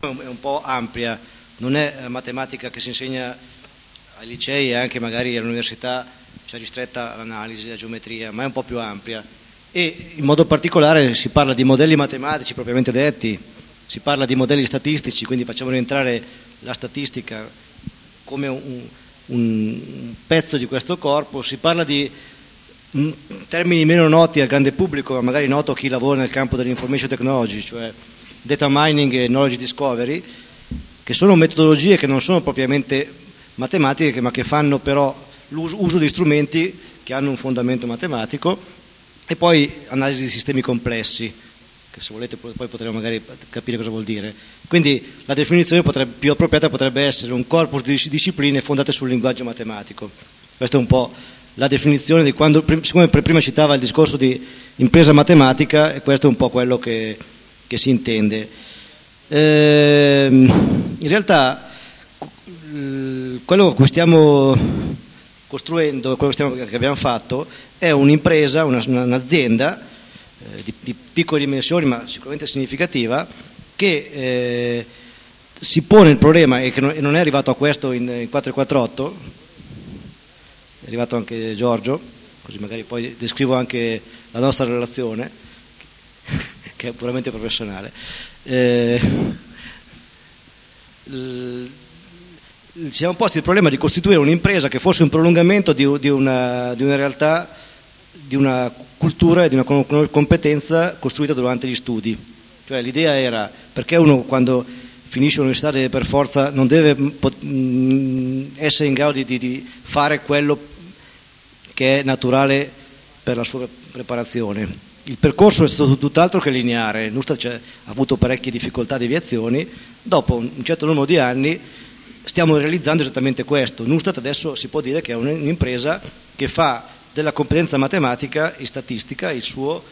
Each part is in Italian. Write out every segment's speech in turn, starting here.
È un po' ampia, non è la matematica che si insegna ai licei e anche magari all'università, cioè ristretta all'analisi, alla geometria, ma è un po' più ampia. E in modo particolare si parla di modelli matematici propriamente detti, si parla di modelli statistici, quindi facciamo rientrare la statistica come un pezzo di questo corpo, si parla di termini meno noti al grande pubblico, ma magari noto a chi lavora nel campo dell'information technology, cioè data mining e knowledge discovery, che sono metodologie che non sono propriamente matematiche, ma che fanno però l'uso di strumenti che hanno un fondamento matematico, e poi analisi di sistemi complessi, che se volete poi potremo magari capire cosa vuol dire. Quindi la definizione più appropriata potrebbe essere un corpus di discipline fondate sul linguaggio matematico. Questa è un po' la definizione di quando, siccome prima citava il discorso di impresa matematica, e questo è un po' quello che si intende. In realtà quello che stiamo costruendo, quello che abbiamo fatto, è un'impresa, un'azienda di piccole dimensioni ma sicuramente significativa, che si pone il problema, e che non è arrivato a questo in 448, è arrivato anche Giorgio, così magari poi descrivo anche la nostra relazione che è puramente professionale. Ci siamo posti il problema di costituire un'impresa che fosse un prolungamento di una realtà, di una cultura e di una competenza costruita durante gli studi. Cioè l'idea era, perché uno quando finisce l'università deve per forza, non deve essere in grado di fare quello che è naturale per la sua preparazione. Il percorso è stato tutt'altro che lineare, Nustat ha avuto parecchie difficoltà, deviazioni. Dopo un certo numero di anni stiamo realizzando esattamente questo. Nustat adesso si può dire che è un'impresa che fa della competenza matematica e statistica il suo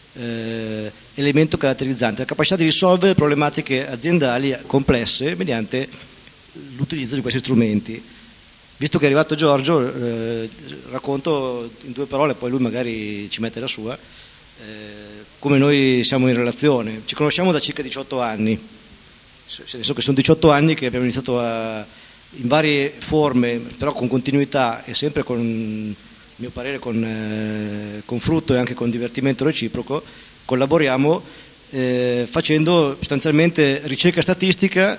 elemento caratterizzante, la capacità di risolvere problematiche aziendali complesse mediante l'utilizzo di questi strumenti. Visto che è arrivato Giorgio, racconto in 2 parole, poi lui magari ci mette la sua, come noi siamo in relazione. Ci conosciamo da circa 18 anni, nel senso che sono 18 anni che abbiamo iniziato in varie forme, però con continuità e sempre con, a mio parere, con frutto e anche con divertimento reciproco, collaboriamo facendo sostanzialmente ricerca statistica,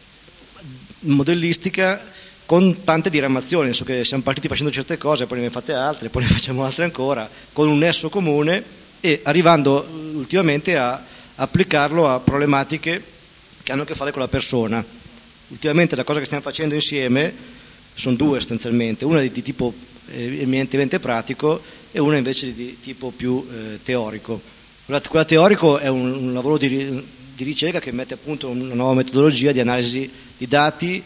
modellistica, con tante diramazioni, nel senso che siamo partiti facendo certe cose, poi ne fate altre, poi ne facciamo altre ancora, con un nesso comune, e arrivando ultimamente a applicarlo a problematiche che hanno a che fare con la persona. Ultimamente la cosa che stiamo facendo insieme sono 2 sostanzialmente, una di tipo eminentemente pratico e una invece di tipo più teorico. Quella teorico è un lavoro di ricerca che mette a punto una nuova metodologia di analisi di dati,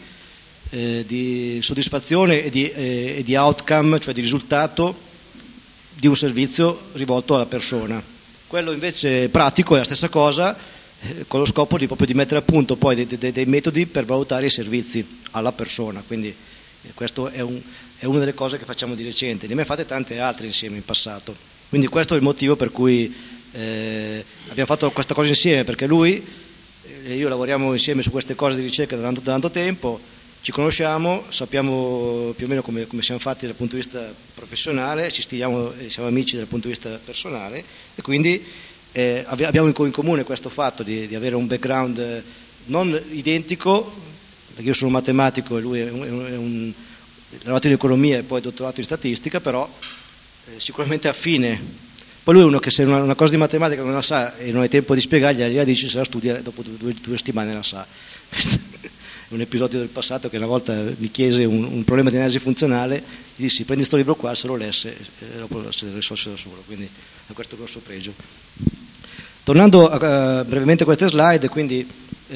di soddisfazione e di outcome, cioè di risultato di un servizio rivolto alla persona. Quello invece pratico è la stessa cosa, con lo scopo proprio di mettere a punto poi dei metodi per valutare i servizi alla persona. Quindi questo è una delle cose che facciamo di recente, ne abbiamo fatte tante altre insieme in passato. Quindi questo è il motivo per cui abbiamo fatto questa cosa insieme, perché lui e io lavoriamo insieme su queste cose di ricerca da tanto tempo, ci conosciamo, sappiamo più o meno come siamo fatti dal punto di vista professionale, ci stimiamo e siamo amici dal punto di vista personale, e quindi abbiamo in comune questo fatto di avere un background non identico, perché io sono matematico e lui è un laureato in economia e poi dottorato in statistica, però sicuramente affine. Poi lui è uno che se una cosa di matematica non la sa e non hai tempo di spiegargli, la dici, se la studia dopo due settimane la sa. Un episodio del passato che una volta mi chiese un problema di analisi funzionale, gli dissi prendi questo libro qua, se lo lesse e dopo se lo risolse da solo, quindi ha questo grosso pregio. Tornando brevemente a queste slide, quindi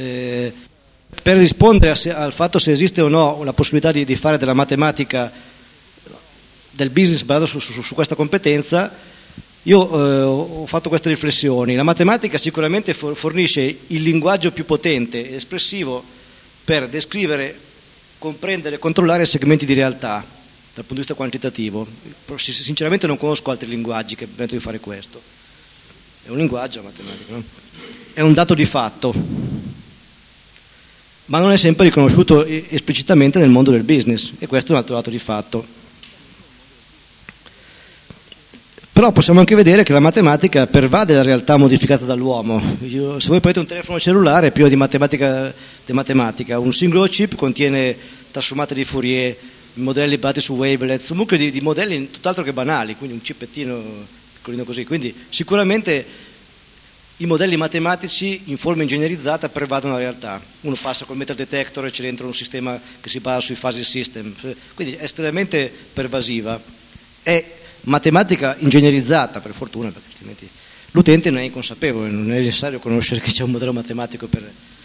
per rispondere al fatto se esiste o no la possibilità di fare della matematica, del business basato su questa competenza, io ho fatto queste riflessioni. La matematica sicuramente fornisce il linguaggio più potente ed espressivo per descrivere, comprendere e controllare segmenti di realtà dal punto di vista quantitativo. Sinceramente non conosco altri linguaggi che permettono di fare questo. È un linguaggio la matematica, no? È un dato di fatto. ma non è sempre riconosciuto esplicitamente nel mondo del business, e questo è un altro dato di fatto. Però possiamo anche vedere che la matematica pervade la realtà modificata dall'uomo. Se voi prendete un telefono cellulare è pieno di matematica. Un singolo chip contiene trasformate di Fourier, modelli basati su wavelets, un mucchio di modelli tutt'altro che banali, quindi un cipettino piccolino così. Quindi sicuramente i modelli matematici in forma ingegnerizzata pervadono la realtà. Uno passa col metal detector e c'è dentro un sistema che si basa sui fuzzy system, quindi è estremamente pervasiva. È matematica ingegnerizzata, per fortuna, perché altrimenti l'utente non è inconsapevole, non è necessario conoscere che c'è un modello matematico per...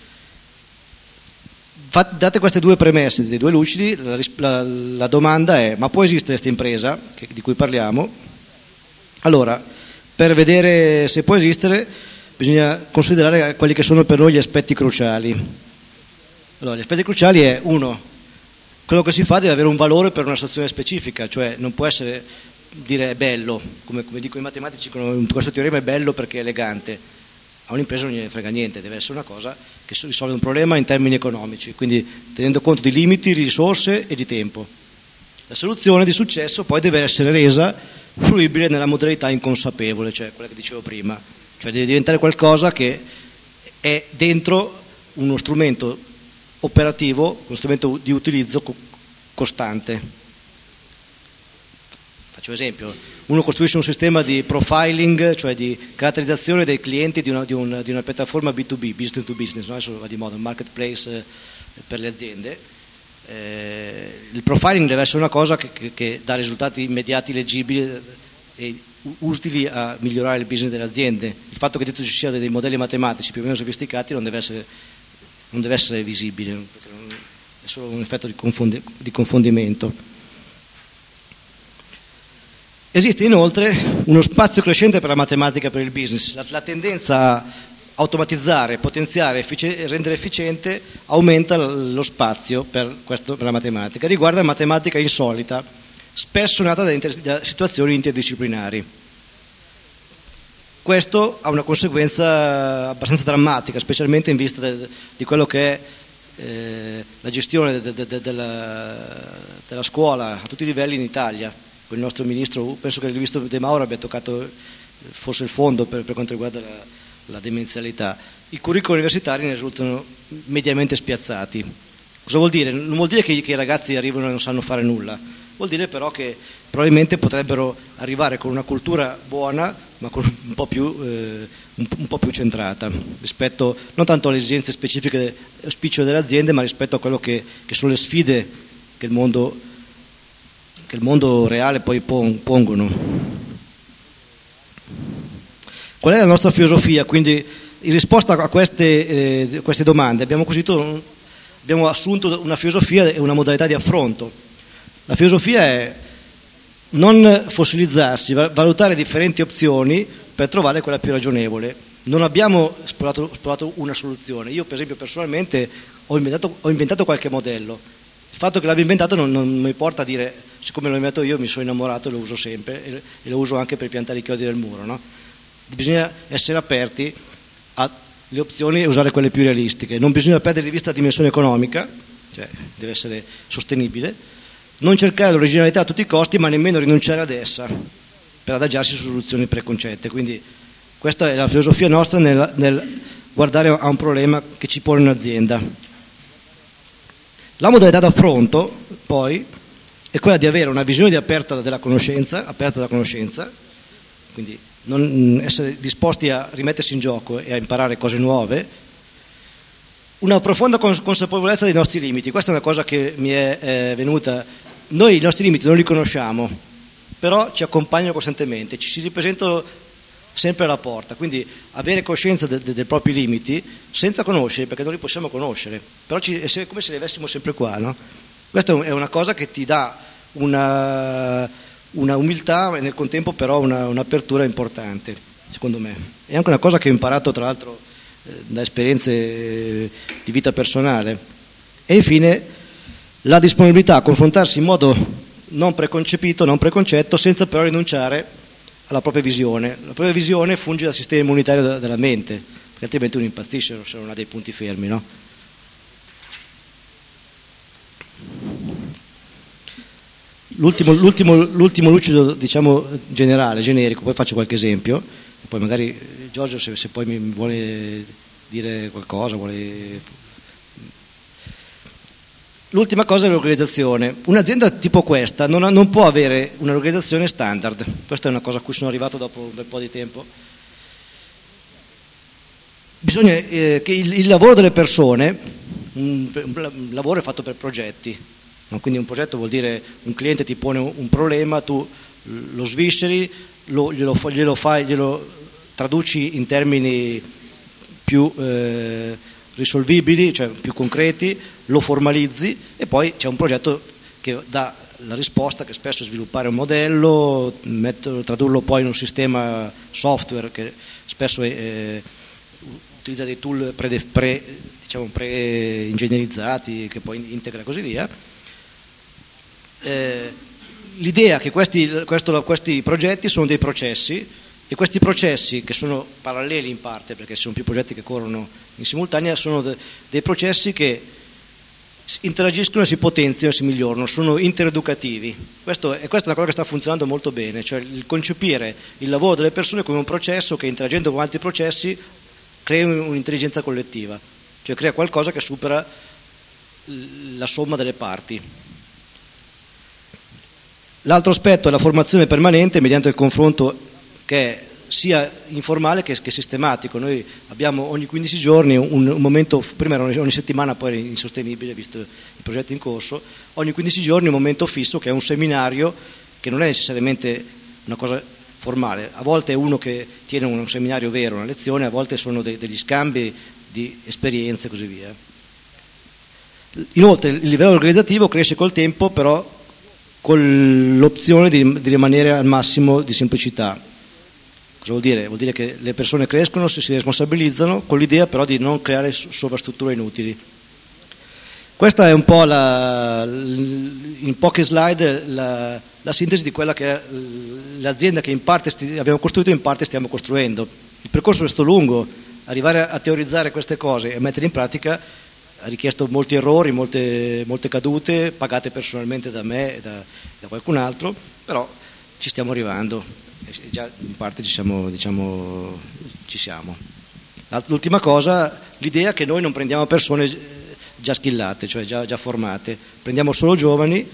Date queste due premesse dei due lucidi, la domanda è: ma può esistere questa impresa di cui parliamo? Allora, per vedere se può esistere bisogna considerare quelli che sono per noi gli aspetti cruciali. Allora, gli aspetti cruciali è: uno, quello che si fa deve avere un valore per una situazione specifica, cioè non può essere dire è bello, come dicono i matematici, questo teorema è bello perché è elegante. A un'impresa non gliene frega niente, deve essere una cosa che risolve un problema in termini economici, quindi tenendo conto di limiti, di risorse e di tempo. La soluzione di successo poi deve essere resa fruibile nella modalità inconsapevole, cioè quella che dicevo prima, cioè deve diventare qualcosa che è dentro uno strumento operativo, uno strumento di utilizzo costante. Faccio esempio: uno costruisce un sistema di profiling, cioè di caratterizzazione dei clienti di una piattaforma B2B, business to business, no? Adesso va di moda, un marketplace per le aziende. Il profiling deve essere una cosa che dà risultati immediati, leggibili e utili a migliorare il business delle aziende. Il fatto che dentro ci siano dei modelli matematici più o meno sofisticati non deve essere visibile, perché è solo un effetto di confondimento. Esiste inoltre uno spazio crescente per la matematica e per il business. La tendenza a automatizzare, potenziare e rendere efficiente aumenta lo spazio per la matematica. Riguarda matematica insolita, spesso nata da situazioni interdisciplinari. Questo ha una conseguenza abbastanza drammatica, specialmente in vista di quello che è la gestione della scuola a tutti i livelli in Italia. Il nostro ministro, penso che il ministro De Mauro abbia toccato forse il fondo per quanto riguarda la demenzialità. I curricoli universitari ne risultano mediamente spiazzati. Cosa vuol dire? Non vuol dire che i ragazzi arrivano e non sanno fare nulla, vuol dire però che probabilmente potrebbero arrivare con una cultura buona, ma con un po' più centrata rispetto non tanto alle esigenze specifiche spicciole delle aziende, ma rispetto a quello che sono le sfide che il mondo reale poi pongono. Qual è la nostra filosofia? Quindi, in risposta a queste domande abbiamo assunto una filosofia e una modalità di affronto. La filosofia è non fossilizzarsi, valutare differenti opzioni per trovare quella più ragionevole. Non abbiamo esplorato una soluzione. Io, per esempio, personalmente ho inventato qualche modello. Il fatto che l'abbia inventato non mi porta a dire: siccome l'ho inventato io mi sono innamorato e lo uso sempre, e lo uso anche per piantare i chiodi del muro, no? Bisogna essere aperti alle opzioni e usare quelle più realistiche. Non bisogna perdere di vista la dimensione economica, cioè deve essere sostenibile. Non cercare l'originalità a tutti i costi, ma nemmeno rinunciare ad essa per adagiarsi su soluzioni preconcette. Quindi questa è la filosofia nostra nel guardare a un problema che ci pone un'azienda. La modalità d'affronto poi è quella di avere una visione aperta della conoscenza, quindi non essere disposti a rimettersi in gioco e a imparare cose nuove, una profonda consapevolezza dei nostri limiti. Questa è una cosa che mi è venuta. Noi i nostri limiti non li conosciamo, però ci accompagnano costantemente, ci si ripresentano sempre alla porta, quindi avere coscienza dei propri limiti senza conoscere, perché non li possiamo conoscere, però è come se li avessimo sempre qua, no? Questa è una cosa che ti dà una umiltà e nel contempo però un'apertura importante, secondo me. È anche una cosa che ho imparato tra l'altro da esperienze di vita personale. E infine la disponibilità a confrontarsi in modo non preconcepito, non preconcetto, senza però rinunciare alla propria visione. La propria visione funge da sistema immunitario della mente, perché altrimenti uno impazzisce se non ha dei punti fermi, no? l'ultimo lucido, diciamo, generale, generico, poi faccio qualche esempio, e poi magari Giorgio se poi mi vuole dire qualcosa, L'ultima cosa è l'organizzazione. Un'azienda tipo questa non può avere un'organizzazione standard, questa è una cosa a cui sono arrivato dopo un bel po' di tempo. Bisogna che il lavoro delle persone, un lavoro è fatto per progetti, no? Quindi un progetto vuol dire un cliente ti pone un problema, tu lo svisceri, glielo traduci in termini più risolvibili, cioè più concreti, lo formalizzi e poi c'è un progetto che dà la risposta, che spesso è sviluppare un modello, tradurlo poi in un sistema software che spesso utilizza dei tool pre-ingegnerizzati che poi integra e così via. L'idea è che questi progetti sono dei processi, e questi processi, che sono paralleli in parte perché ci sono più progetti che corrono in simultanea, sono dei processi che interagiscono, si potenziano, si migliorano, sono intereducativi. Questa è una cosa che sta funzionando molto bene, cioè il concepire il lavoro delle persone come un processo che, interagendo con altri processi, crea un'intelligenza collettiva, cioè crea qualcosa che supera la somma delle parti. L'altro aspetto è la formazione permanente mediante il confronto, che è sia informale che sistematico. Noi abbiamo ogni 15 giorni un momento, prima era ogni settimana, poi era insostenibile visto i progetti in corso, ogni 15 giorni un momento fisso che è un seminario, che non è necessariamente una cosa formale, a volte è uno che tiene un seminario vero, una lezione, a volte sono degli scambi di esperienze e così via. Inoltre il livello organizzativo cresce col tempo, però con l'opzione di rimanere al massimo di semplicità. Cosa vuol dire? Vuol dire che le persone crescono, si responsabilizzano, con l'idea però di non creare sovrastrutture inutili. Questa è un po' in poche slide la sintesi di quella che è l'azienda che in parte abbiamo costruito e in parte stiamo costruendo. Il percorso è stato lungo, arrivare a teorizzare queste cose e mettere in pratica ha richiesto molti errori, molte cadute, pagate personalmente da me e da qualcun altro, però ci stiamo arrivando, e già in parte ci siamo. L'ultima cosa, l'idea che noi non prendiamo persone già skillate, cioè già formate, prendiamo solo giovani,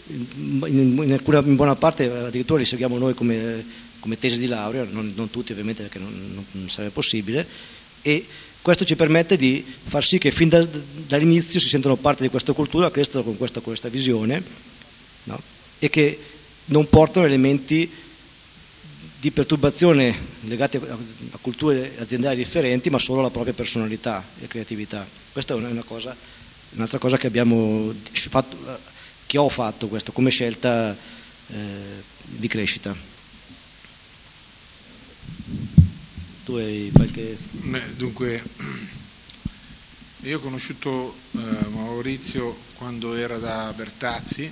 in buona parte addirittura li seguiamo noi come tesi di laurea, non tutti ovviamente perché non sarebbe possibile, e questo ci permette di far sì che fin dall'inizio si sentano parte di questa cultura, crescano con questa visione, no? E che non portano elementi di perturbazione legati a culture aziendali differenti, ma solo alla propria personalità e creatività. Questa è un'altra cosa che abbiamo fatto, che ho fatto questo come scelta di crescita. Tu hai qualche... Dunque, io ho conosciuto Maurizio quando era da Bertazzi,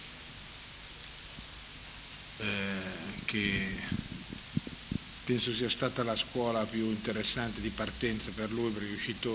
che penso sia stata la scuola più interessante di partenza per lui, perché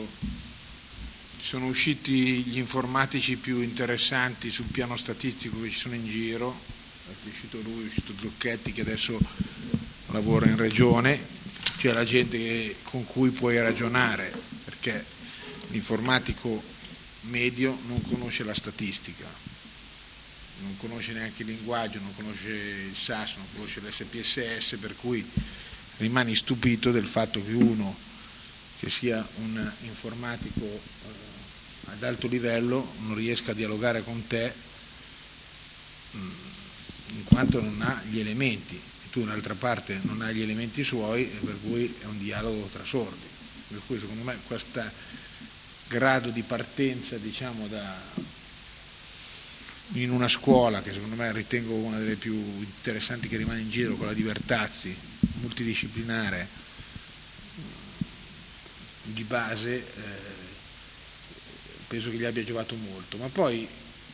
sono usciti gli informatici più interessanti sul piano statistico che ci sono in giro. È uscito lui, è uscito Zucchetti, che adesso lavora in regione, cioè la gente con cui puoi ragionare, perché l'informatico medio non conosce la statistica, non conosce neanche il linguaggio, non conosce il SAS, non conosce l'SPSS, per cui rimani stupito del fatto che uno che sia un informatico ad alto livello non riesca a dialogare con te in quanto non ha gli elementi. Tu d'altra parte non hai gli elementi suoi, e per cui è un dialogo tra sordi. Per cui secondo me questo grado di partenza, diciamo, in una scuola che secondo me ritengo una delle più interessanti che rimane in giro, quella di Bertazzi, multidisciplinare, di base, penso che gli abbia giovato molto. Ma poi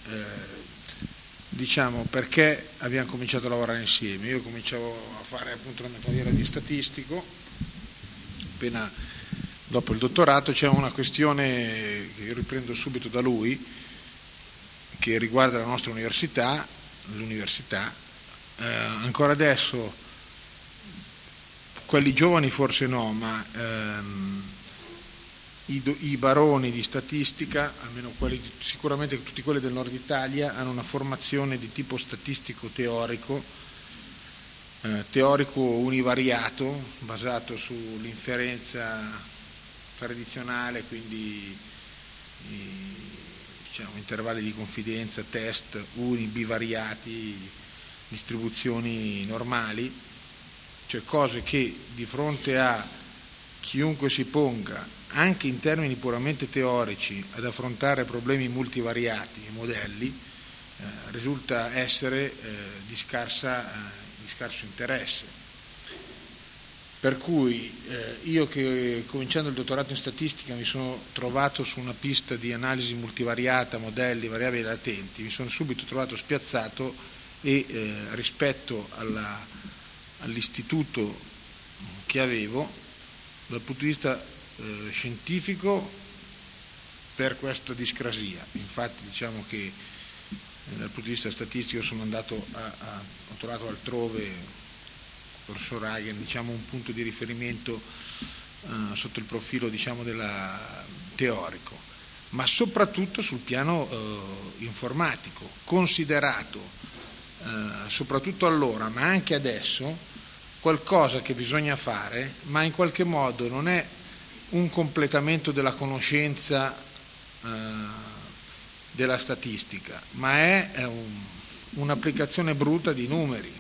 diciamo, perché abbiamo cominciato a lavorare insieme? Io cominciavo a fare appunto la mia carriera di statistico, appena dopo il dottorato. C'è una questione che io riprendo subito da lui, che riguarda la nostra università. all'università, ancora adesso quelli giovani forse no, ma i baroni di statistica, almeno sicuramente tutti quelli del nord Italia, hanno una formazione di tipo statistico teorico univariato, basato sull'inferenza tradizionale, quindi diciamo intervalli di confidenza, test bivariati, distribuzioni normali, cioè cose che di fronte a chiunque si ponga, anche in termini puramente teorici, ad affrontare problemi multivariati e modelli, risulta essere di scarso interesse. Per cui io che cominciando il dottorato in statistica mi sono trovato su una pista di analisi multivariata, modelli, variabili latenti, mi sono subito trovato spiazzato e rispetto all'istituto che avevo, dal punto di vista scientifico, per questa discrasia. Infatti diciamo che dal punto di vista statistico sono andato ho trovato altrove, professor Hagen, diciamo un punto di riferimento sotto il profilo diciamo teorico, ma soprattutto sul piano informatico, considerato soprattutto allora, ma anche adesso, qualcosa che bisogna fare, ma in qualche modo non è un completamento della conoscenza della statistica, ma è un'applicazione brutta di numeri.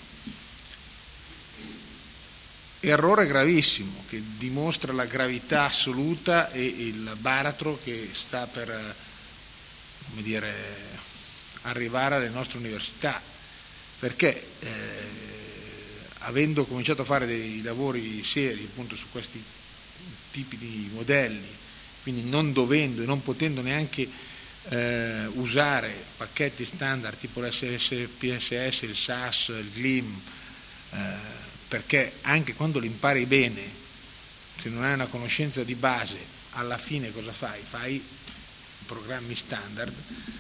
Errore gravissimo che dimostra la gravità assoluta e il baratro che sta per, come dire, arrivare alle nostre università, perché avendo cominciato a fare dei lavori seri appunto su questi tipi di modelli, quindi non dovendo e non potendo neanche usare pacchetti standard tipo l'SPSS, il SAS, il GLIM, perché anche quando li impari bene, se non hai una conoscenza di base, alla fine cosa fai? Fai programmi standard.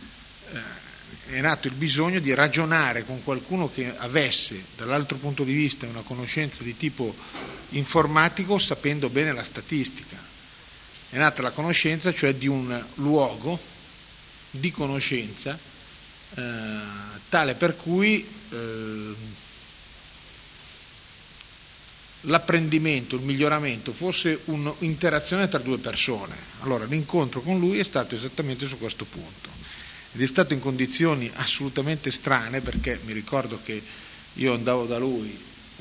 È nato il bisogno di ragionare con qualcuno che avesse dall'altro punto di vista una conoscenza di tipo informatico sapendo bene la statistica. È nata la conoscenza, cioè di un luogo di conoscenza tale per cui l'apprendimento, il miglioramento fosse un'interazione tra due persone. Allora l'incontro con lui è stato esattamente su questo punto ed è stato in condizioni assolutamente strane, perché mi ricordo che io andavo da lui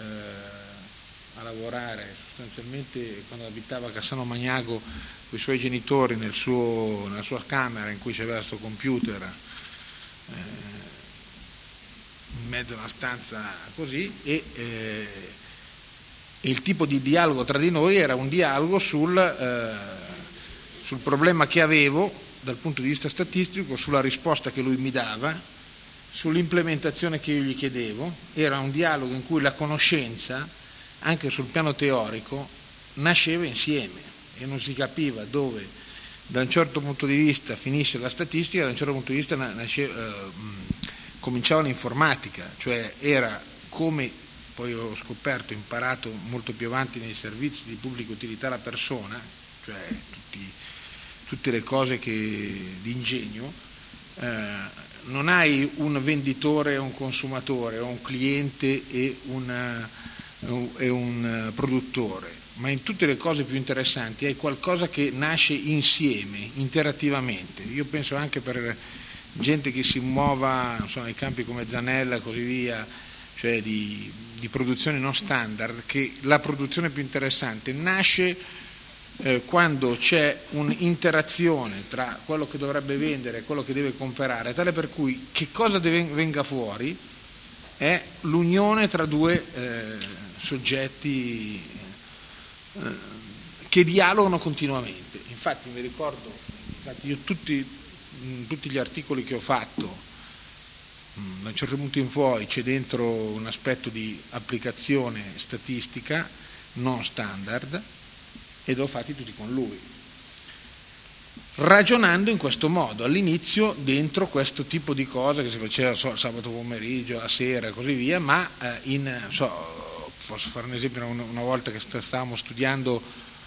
a lavorare sostanzialmente quando abitava a Cassano Magnago con i suoi genitori nella sua camera in cui c'era questo computer in mezzo a una stanza così, e il tipo di dialogo tra di noi era un dialogo sul problema che avevo dal punto di vista statistico, sulla risposta che lui mi dava, sull'implementazione che io gli chiedevo. Era un dialogo in cui la conoscenza, anche sul piano teorico, nasceva insieme e non si capiva dove da un certo punto di vista finisce la statistica, da un certo punto di vista cominciava l'informatica, cioè era come poi ho scoperto, imparato molto più avanti nei servizi di pubblica utilità alla persona, cioè tutte le cose di ingegno, non hai un venditore e un consumatore, o un cliente e un produttore, ma in tutte le cose più interessanti hai qualcosa che nasce insieme, interattivamente. Io penso anche per gente che si muova nei campi come Zanella e così via, cioè di produzione non standard, che la produzione più interessante nasce quando c'è un'interazione tra quello che dovrebbe vendere e quello che deve comprare, tale per cui che cosa venga fuori è l'unione tra due soggetti che dialogano continuamente. Infatti mi ricordo, io tutti gli articoli che ho fatto, da un certo punto in poi c'è dentro un aspetto di applicazione statistica non standard, e l'ho fatti tutti con lui. ragionando in questo modo, all'inizio dentro questo tipo di cose che si faceva sabato pomeriggio, la sera e così via, ma posso fare un esempio, una volta che stavamo studiando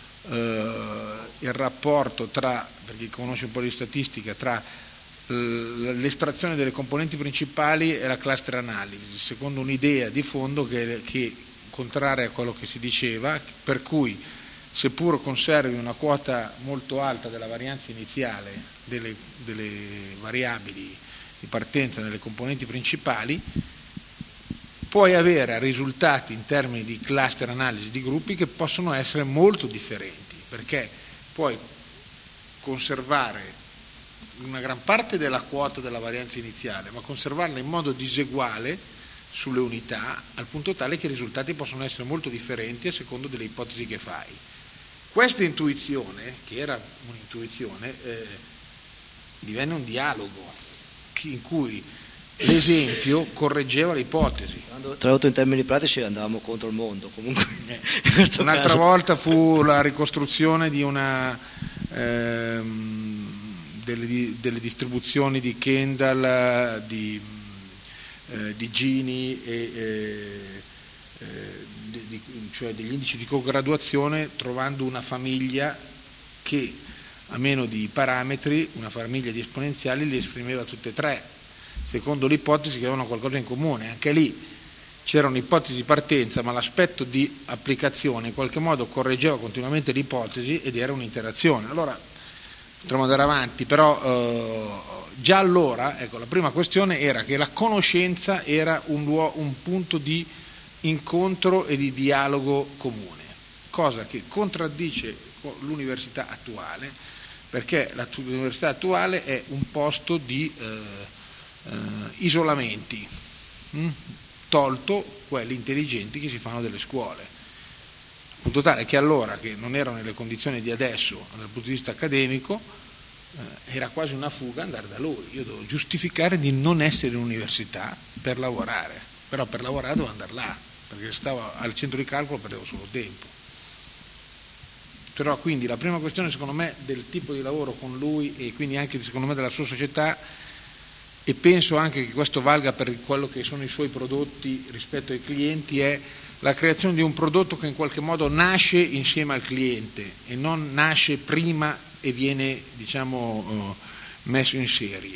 il rapporto tra, per chi conosce un po' di statistica, tra l'estrazione delle componenti principali e la cluster analisi, secondo un'idea di fondo che contraria a quello che si diceva, per cui seppur conservi una quota molto alta della varianza iniziale delle variabili di partenza nelle componenti principali, puoi avere risultati in termini di cluster analisi di gruppi che possono essere molto differenti, perché puoi conservare una gran parte della quota della varianza iniziale, ma conservarla in modo diseguale sulle unità, al punto tale che i risultati possono essere molto differenti a secondo delle ipotesi che fai. Questa intuizione, che era un'intuizione, divenne un dialogo in cui l'esempio correggeva l'ipotesi. Tradotto in termini pratici andavamo contro il mondo comunque. Un'altra volta fu la ricostruzione di delle distribuzioni di Kendall, di Gini cioè degli indici di cograduazione, trovando una famiglia che a meno di parametri, una famiglia di esponenziali, li esprimeva tutte e tre, secondo l'ipotesi che avevano qualcosa in comune. Anche lì c'era un'ipotesi di partenza, ma l'aspetto di applicazione in qualche modo correggeva continuamente l'ipotesi ed era un'interazione. Allora potremmo andare avanti, però già allora, ecco, la prima questione era che la conoscenza era un punto di incontro e di dialogo comune, cosa che contraddice l'università attuale, perché l'università attuale è un posto di isolamenti, tolto quelli intelligenti che si fanno delle scuole, punto tale che allora, che non erano nelle condizioni di adesso dal punto di vista accademico, era quasi una fuga andare da lui. Io dovevo giustificare di non essere in università per lavorare, però per lavorare dovevo andare là, perché se stavo al centro di calcolo perdevo solo tempo. Però quindi la prima questione secondo me del tipo di lavoro con lui, e quindi anche secondo me della sua società, e penso anche che questo valga per quello che sono i suoi prodotti rispetto ai clienti, è la creazione di un prodotto che in qualche modo nasce insieme al cliente e non nasce prima e viene, diciamo, messo in serie.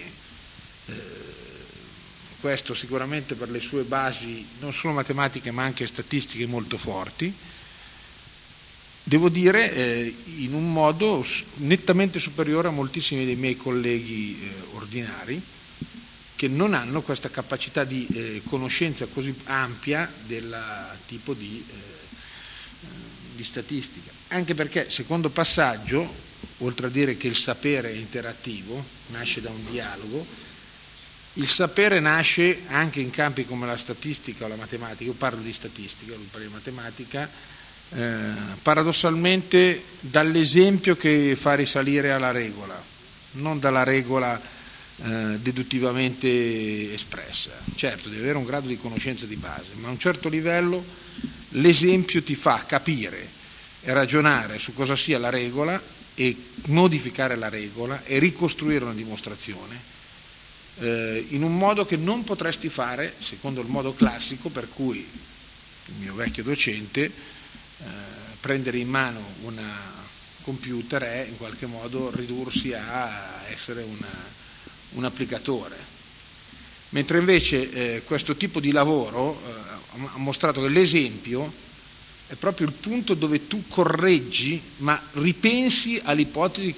Questo sicuramente per le sue basi non solo matematiche ma anche statistiche molto forti, devo dire in un modo nettamente superiore a moltissimi dei miei colleghi ordinari, che non hanno questa capacità di conoscenza così ampia del tipo di statistica. Anche perché, secondo passaggio, oltre a dire che il sapere è interattivo, nasce da un dialogo, il sapere nasce anche in campi come la statistica o la matematica. Io parlo di statistica, lui parla di matematica, paradossalmente dall'esempio che fa risalire alla regola, non dalla regola deduttivamente espressa. Certo, devi avere un grado di conoscenza di base, ma a un certo livello l'esempio ti fa capire e ragionare su cosa sia la regola e modificare la regola e ricostruire una dimostrazione in un modo che non potresti fare secondo il modo classico, per cui il mio vecchio docente, prendere in mano un computer è in qualche modo ridursi a essere un applicatore, mentre invece questo tipo di lavoro ha mostrato che l'esempio è proprio il punto dove tu correggi ma ripensi all'ipotesi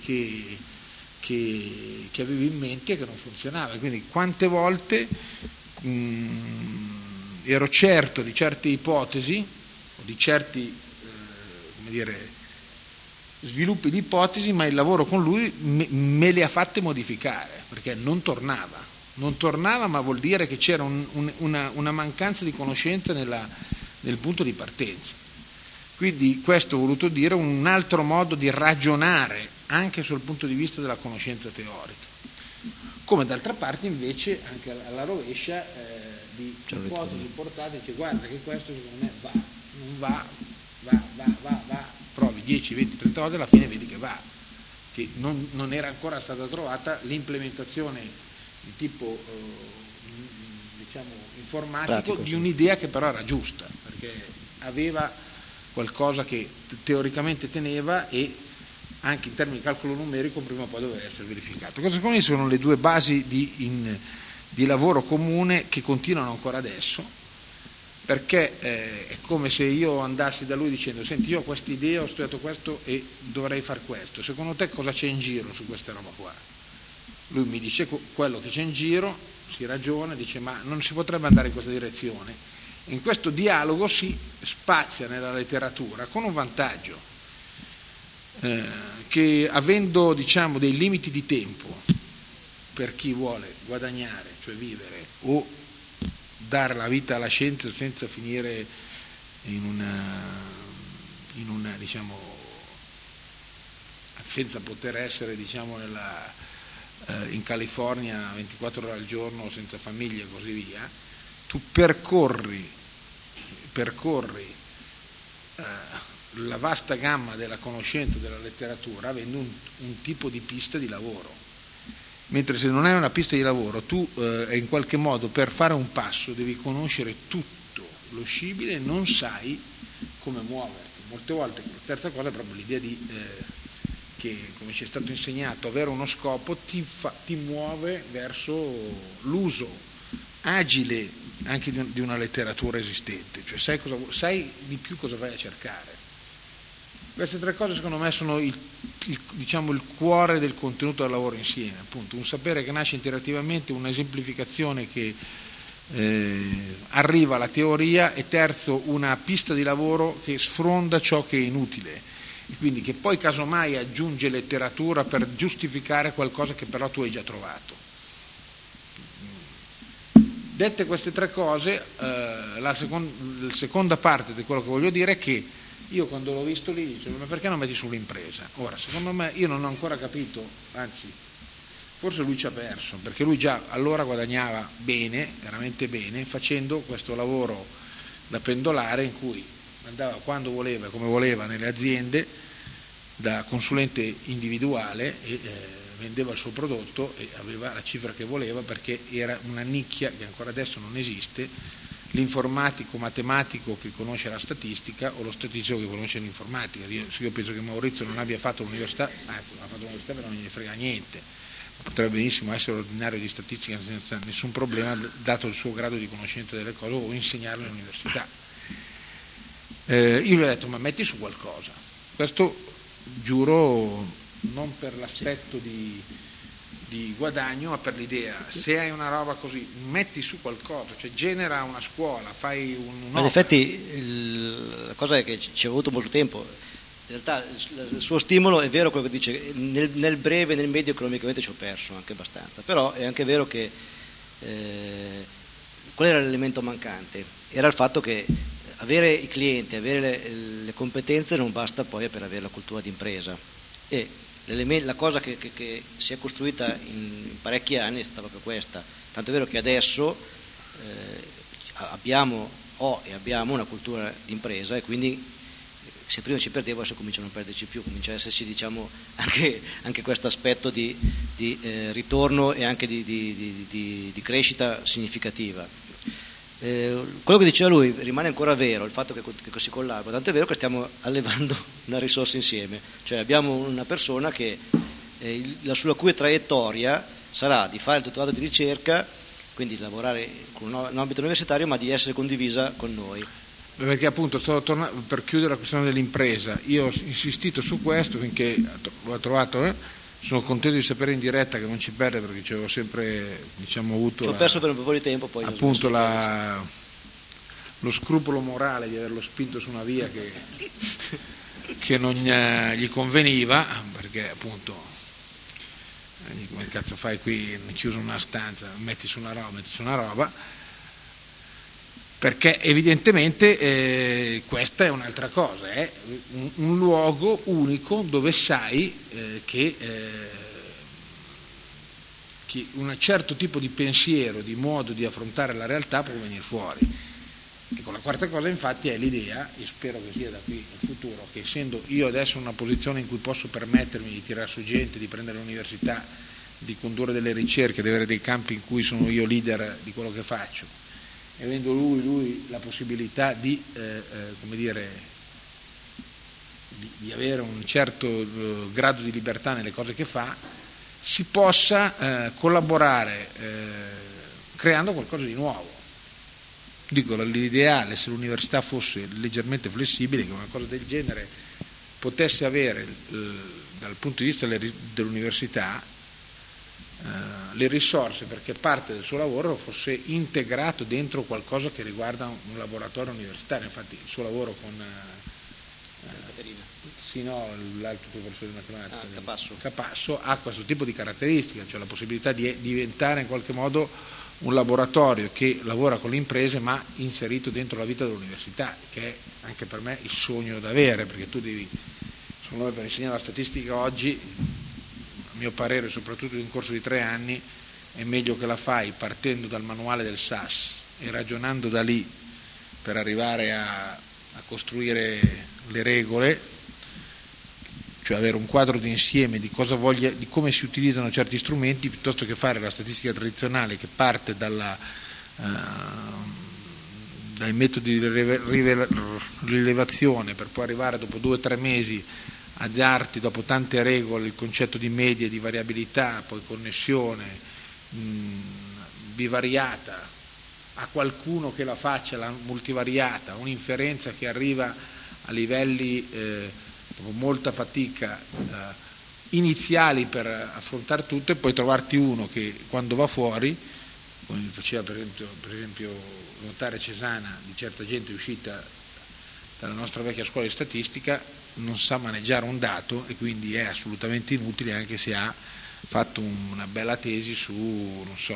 che avevi in mente e che non funzionava. Quindi quante volte ero certo di certe ipotesi o di certi sviluppi di ipotesi, ma il lavoro con lui me le ha fatte modificare, perché non tornava, ma vuol dire che c'era una mancanza di conoscenza nel punto di partenza. Quindi questo ho voluto dire un altro modo di ragionare anche sul punto di vista della conoscenza teorica, come d'altra parte invece anche alla rovescia di ipotesi portate, dice guarda che questo secondo me non va, provi 10, 20, 30 volte, alla fine vedi che va. che non era ancora stata trovata l'implementazione di tipo diciamo informatico pratico, di sì. un'idea che però era giusta, perché aveva qualcosa che teoricamente teneva e anche in termini di calcolo numerico prima o poi doveva essere verificato. Queste secondo me sono le due basi di lavoro comune che continuano ancora adesso, perché è come se io andassi da lui dicendo: senti, io ho questa idea, ho studiato questo e dovrei fare questo, secondo te cosa c'è in giro su questa roba qua? Lui mi dice quello che c'è in giro, si ragiona, dice ma non si potrebbe andare in questa direzione. In questo dialogo si spazia nella letteratura con un vantaggio, che avendo diciamo dei limiti di tempo per chi vuole guadagnare, cioè vivere, o dare la vita alla scienza senza finire in una diciamo senza poter essere diciamo in California 24 ore al giorno senza famiglia e così via, tu percorri la vasta gamma della conoscenza della letteratura avendo un tipo di pista di lavoro, mentre se non hai una pista di lavoro tu in qualche modo per fare un passo devi conoscere tutto lo scibile e non sai come muoverti. Molte volte la terza cosa è proprio l'idea che, come ci è stato insegnato, avere uno scopo ti muove verso l'uso agile anche di una letteratura esistente, cioè sai di più cosa vai a cercare. Queste tre cose secondo me sono diciamo, il cuore del contenuto del lavoro insieme, appunto un sapere che nasce interattivamente, un'esemplificazione che arriva alla teoria e terzo una pista di lavoro che sfronda ciò che è inutile e quindi che poi casomai aggiunge letteratura per giustificare qualcosa che però tu hai già trovato. Dette queste tre cose, la seconda parte di quello che voglio dire è che io quando l'ho visto lì dicevo: ma perché non metti sull'impresa? Ora, secondo me, io non ho ancora capito, anzi, forse lui ci ha perso, perché lui già allora guadagnava bene, veramente bene, facendo questo lavoro da pendolare in cui andava quando voleva e come voleva nelle aziende, da consulente individuale e vendeva il suo prodotto e aveva la cifra che voleva perché era una nicchia che ancora adesso non esiste. L'informatico matematico che conosce la statistica o lo statistico che conosce l'informatica. Io penso che Maurizio non abbia fatto l'università, anzi non ha fatto l'università però non gli frega niente, potrebbe benissimo essere ordinario di statistica senza nessun problema dato il suo grado di conoscenza delle cose o insegnarlo all'università. Io gli ho detto: ma metti su qualcosa, questo giuro non per l'aspetto di guadagno ma per l'idea, se hai una roba così metti su qualcosa, cioè genera una scuola, fai un'opera. In effetti la cosa è che ci è voluto molto tempo, in realtà il suo stimolo è vero quello che dice, nel breve, nel medio economicamente ci ho perso anche abbastanza, però è anche vero che qual era l'elemento mancante? Era il fatto che avere i clienti, avere le competenze non basta poi per avere la cultura d'impresa e la cosa che si è costruita in parecchi anni è stata proprio questa, tanto è vero che adesso abbiamo una cultura d'impresa e quindi se prima ci perdevo adesso comincia a non perderci più, comincia ad esserci diciamo anche questo aspetto di ritorno e anche di crescita significativa. Quello che diceva lui rimane ancora vero, il fatto che si collabora, tanto è vero che stiamo allevando una risorsa insieme, cioè abbiamo una persona che sulla cui traiettoria sarà di fare il dottorato di ricerca, quindi di lavorare con un ambito universitario ma di essere condivisa con noi. Perché appunto stavo tornando per chiudere la questione dell'impresa, io ho insistito su questo finché l'ho trovato. Sono contento di sapere in diretta che non ci perde perché ci avevo sempre diciamo avuto. Ci ho perso per un po' di tempo poi. Appunto lo scrupolo morale di averlo spinto su una via che non gli conveniva, perché appunto come cazzo fai qui chiuso in una stanza, metti su una roba, perché evidentemente questa è un'altra cosa, è un luogo unico dove sai che un certo tipo di pensiero, di modo di affrontare la realtà può venire fuori. Ecco, la quarta cosa infatti è l'idea, e spero che sia da qui in futuro, che essendo io adesso in una posizione in cui posso permettermi di tirare su gente, di prendere l'università, di condurre delle ricerche, di avere dei campi in cui sono io leader di quello che faccio, e avendo lui la possibilità di, di avere un certo grado di libertà nelle cose che fa, si possa collaborare creando qualcosa di nuovo. Dico, l'ideale, se l'università fosse leggermente flessibile, che una cosa del genere potesse avere dal punto di vista dell'università le risorse perché parte del suo lavoro fosse integrato dentro qualcosa che riguarda un laboratorio universitario. Infatti il suo lavoro con l'altro professore di matematica Capasso ha questo tipo di caratteristica, cioè la possibilità di diventare in qualche modo un laboratorio che lavora con le imprese ma inserito dentro la vita dell'università, che è anche per me il sogno da avere, perché tu devi, secondo me, per insegnare la statistica oggi, a mio parere, soprattutto in un corso di 3 anni, è meglio che la fai partendo dal manuale del SAS e ragionando da lì per arrivare a costruire le regole, cioè avere un quadro d'insieme di cosa voglia, di come si utilizzano certi strumenti, piuttosto che fare la statistica tradizionale che parte dai metodi di rilevazione per poi arrivare dopo 2 o 3 mesi a darti, dopo tante regole, il concetto di media, di variabilità, poi connessione bivariata, a qualcuno che la faccia, la multivariata, un'inferenza che arriva a livelli dopo molta fatica iniziali per affrontare tutto, e poi trovarti uno che quando va fuori, come mi faceva per esempio notare Cesana, di certa gente uscita dalla nostra vecchia scuola di statistica, non sa maneggiare un dato e quindi è assolutamente inutile, anche se ha fatto una bella tesi su, non so,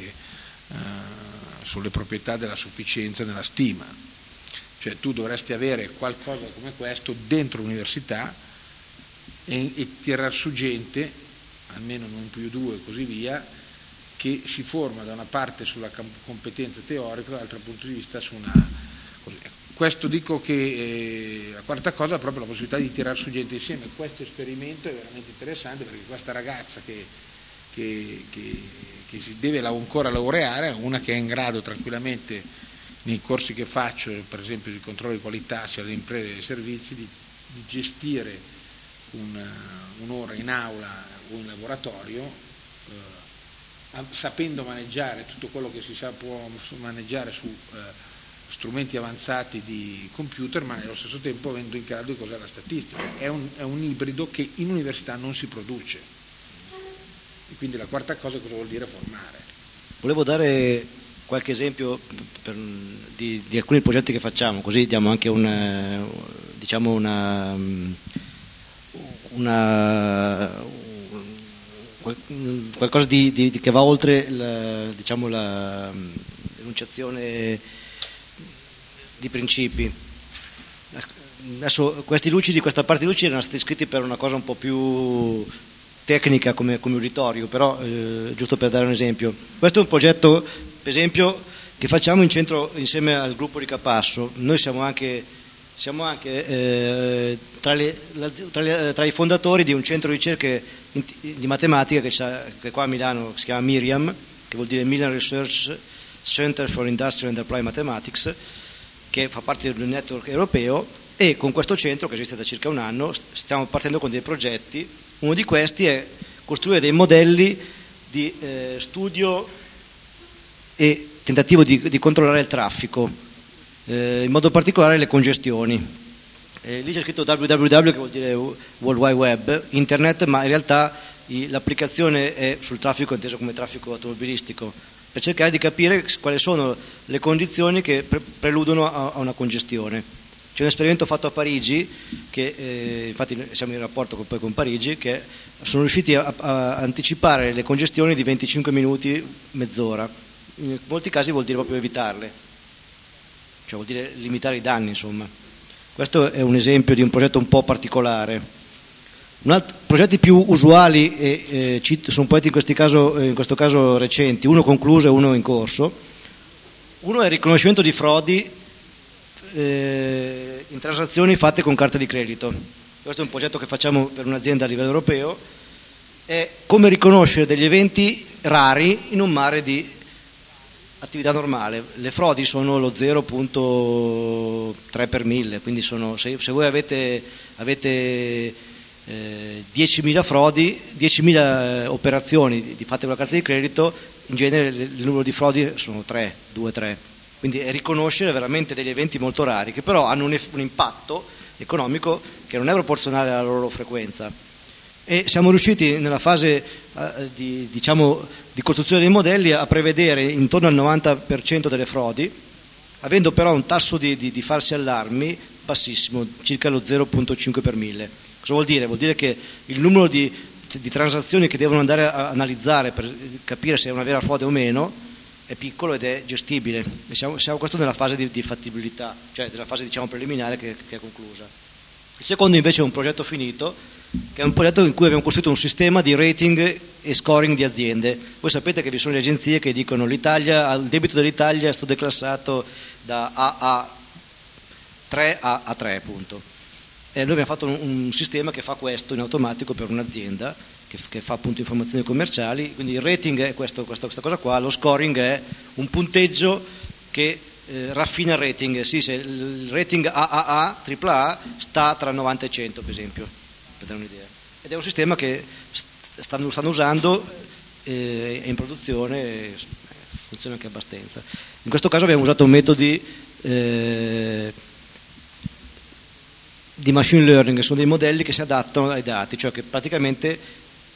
sulle proprietà della sufficienza nella stima. Cioè tu dovresti avere qualcosa come questo dentro l'università e tirar su gente, almeno non più 2 e così via, che si forma da una parte sulla competenza teorica, dall'altro punto di vista su una... Questo dico che la quarta cosa è proprio la possibilità di tirar su gente insieme. Questo esperimento è veramente interessante perché questa ragazza che si deve ancora laureare è una che è in grado tranquillamente, nei corsi che faccio, per esempio di controllo di qualità sia alle imprese che ai servizi, di gestire un'ora in aula o in laboratorio, sapendo maneggiare tutto quello che può maneggiare su strumenti avanzati di computer, ma nello stesso tempo avendo in grado di cos'è la statistica. È un ibrido che in università non si produce. E quindi la quarta cosa cosa vuol dire formare. Volevo dare qualche esempio di alcuni progetti che facciamo, così diamo anche qualcosa che va oltre l'enunciazione di principi. Adesso questa parte di luci erano stati scritti per una cosa un po' più tecnica come uditorio, però giusto per dare un esempio. Questo è un progetto, per esempio, che facciamo in centro insieme al gruppo di Capasso. Noi siamo anche tra i fondatori di un centro di ricerche di matematica che qua a Milano si chiama Miriam, che vuol dire Milan Research Center for Industrial and Applied Mathematics, che fa parte di un network europeo, e con questo centro, che esiste da circa un anno, stiamo partendo con dei progetti. Uno di questi è costruire dei modelli di studio e tentativo di controllare il traffico, in modo particolare le congestioni. Lì c'è scritto www, che vuol dire World Wide Web, internet, ma in realtà l'applicazione è sul traffico inteso come traffico automobilistico, per cercare di capire quali sono le condizioni che preludono a una congestione. C'è un esperimento fatto a Parigi, che infatti siamo in rapporto poi con Parigi, che sono riusciti a anticipare le congestioni di 25 minuti, mezz'ora. In molti casi vuol dire proprio evitarle, cioè vuol dire limitare i danni, insomma. Questo è un esempio di un progetto un po' particolare. Progetti più usuali sono progetti in questo caso recenti, uno concluso e uno in corso. Uno è il riconoscimento di frodi in transazioni fatte con carte di credito. Questo è un progetto che facciamo per un'azienda a livello europeo, è come riconoscere degli eventi rari in un mare di attività normale. Le frodi sono lo 0,3 per mille, quindi se voi avete 10.000 frodi, 10.000 operazioni fatte con la carta di credito, in genere il numero di frodi sono 2-3. Quindi è riconoscere veramente degli eventi molto rari che però hanno un impatto economico che non è proporzionale alla loro frequenza. E siamo riusciti nella fase di costruzione dei modelli a prevedere intorno al 90% delle frodi, avendo però un tasso di falsi allarmi bassissimo, circa lo 0,5 per mille. Cosa vuol dire? Vuol dire che il numero di transazioni che devono andare a analizzare per capire se è una vera frode o meno è piccolo ed è gestibile. E siamo questo nella fase di fattibilità, cioè nella fase preliminare che è conclusa. Il secondo invece è un progetto finito, che è un progetto in cui abbiamo costruito un sistema di rating e scoring di aziende. Voi sapete che vi sono le agenzie che dicono l'Italia, il debito dell'Italia è stato declassato da A3 a A3 appunto. E noi abbiamo fatto un sistema che fa questo in automatico per un'azienda che fa appunto informazioni commerciali, quindi il rating è questa cosa qua, lo scoring è un punteggio che raffina il rating. Sì, se il rating AAA, AAA sta tra 90 e 100 per esempio, per dare un'idea. Ed è un sistema che stanno usando, è in produzione, funziona anche abbastanza. In questo caso abbiamo usato metodi di machine learning, che sono dei modelli che si adattano ai dati, cioè che praticamente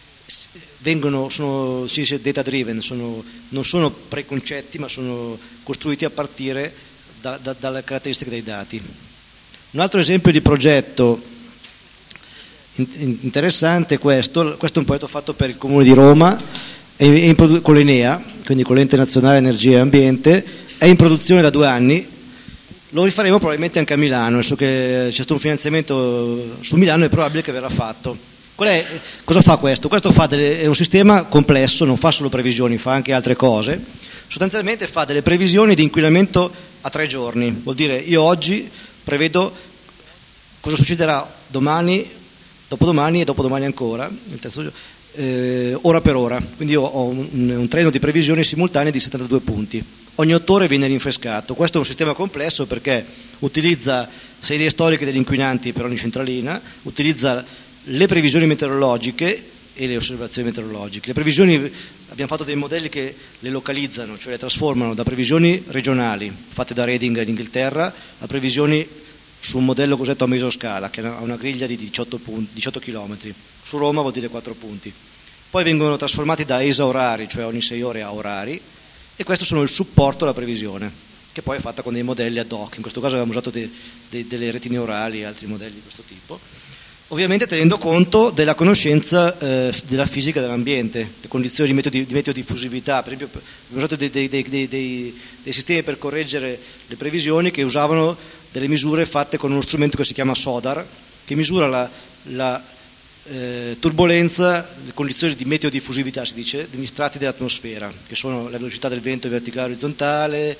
sono data driven, non sono preconcetti ma sono costruiti a partire dalle caratteristiche dei dati. Un altro esempio di progetto interessante è questo è un progetto fatto per il Comune di Roma con l'Enea, quindi con l'Ente Nazionale Energia e Ambiente, è in produzione da 2 anni. Lo rifaremo probabilmente anche a Milano, adesso che c'è stato un finanziamento su Milano è probabile che verrà fatto. Cosa fa questo? Questo è un sistema complesso, non fa solo previsioni, fa anche altre cose. Sostanzialmente fa delle previsioni di inquinamento a 3 giorni, vuol dire io oggi prevedo cosa succederà domani, dopodomani e dopodomani ancora, ora per ora. Quindi io ho un treno di previsioni simultanee di 72 punti. Ogni 8 ore viene rinfrescato. Questo è un sistema complesso perché utilizza serie storiche degli inquinanti per ogni centralina, utilizza le previsioni meteorologiche e le osservazioni meteorologiche. Le previsioni, abbiamo fatto dei modelli che le localizzano, cioè le trasformano da previsioni regionali fatte da Reading in Inghilterra a previsioni su un modello cosiddetto a mesoscala che ha una griglia di 18 km. Su Roma vuol dire 4 punti. Poi vengono trasformati da ESA orari, cioè ogni 6 ore a orari, e questo sono il supporto alla previsione, che poi è fatta con dei modelli ad hoc. In questo caso abbiamo usato delle reti neurali e altri modelli di questo tipo, ovviamente tenendo conto della conoscenza della fisica dell'ambiente, le condizioni di meteodifusività. Per esempio abbiamo usato dei sistemi per correggere le previsioni che usavano delle misure fatte con uno strumento che si chiama SODAR, che misura la turbolenza, le condizioni di meteodifusività, si dice, degli strati dell'atmosfera, che sono la velocità del vento verticale e orizzontale,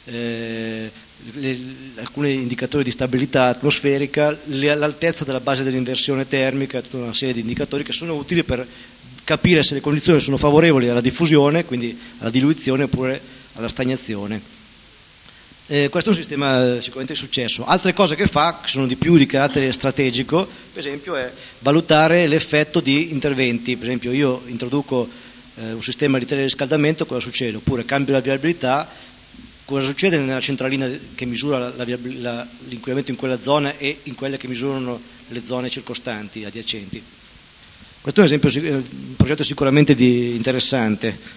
alcuni indicatori di stabilità atmosferica, l'altezza della base dell'inversione termica, tutta una serie di indicatori che sono utili per capire se le condizioni sono favorevoli alla diffusione, quindi alla diluizione, oppure alla stagnazione. Questo è un sistema sicuramente di successo. Altre cose che fa, che sono di più di carattere strategico, per esempio è valutare l'effetto di interventi. Per esempio io introduco un sistema di teleriscaldamento, cosa succede? Oppure cambio la viabilità, cosa succede nella centralina che misura l'inquinamento in quella zona e in quelle che misurano le zone circostanti, adiacenti. Questo è un esempio, un progetto sicuramente interessante.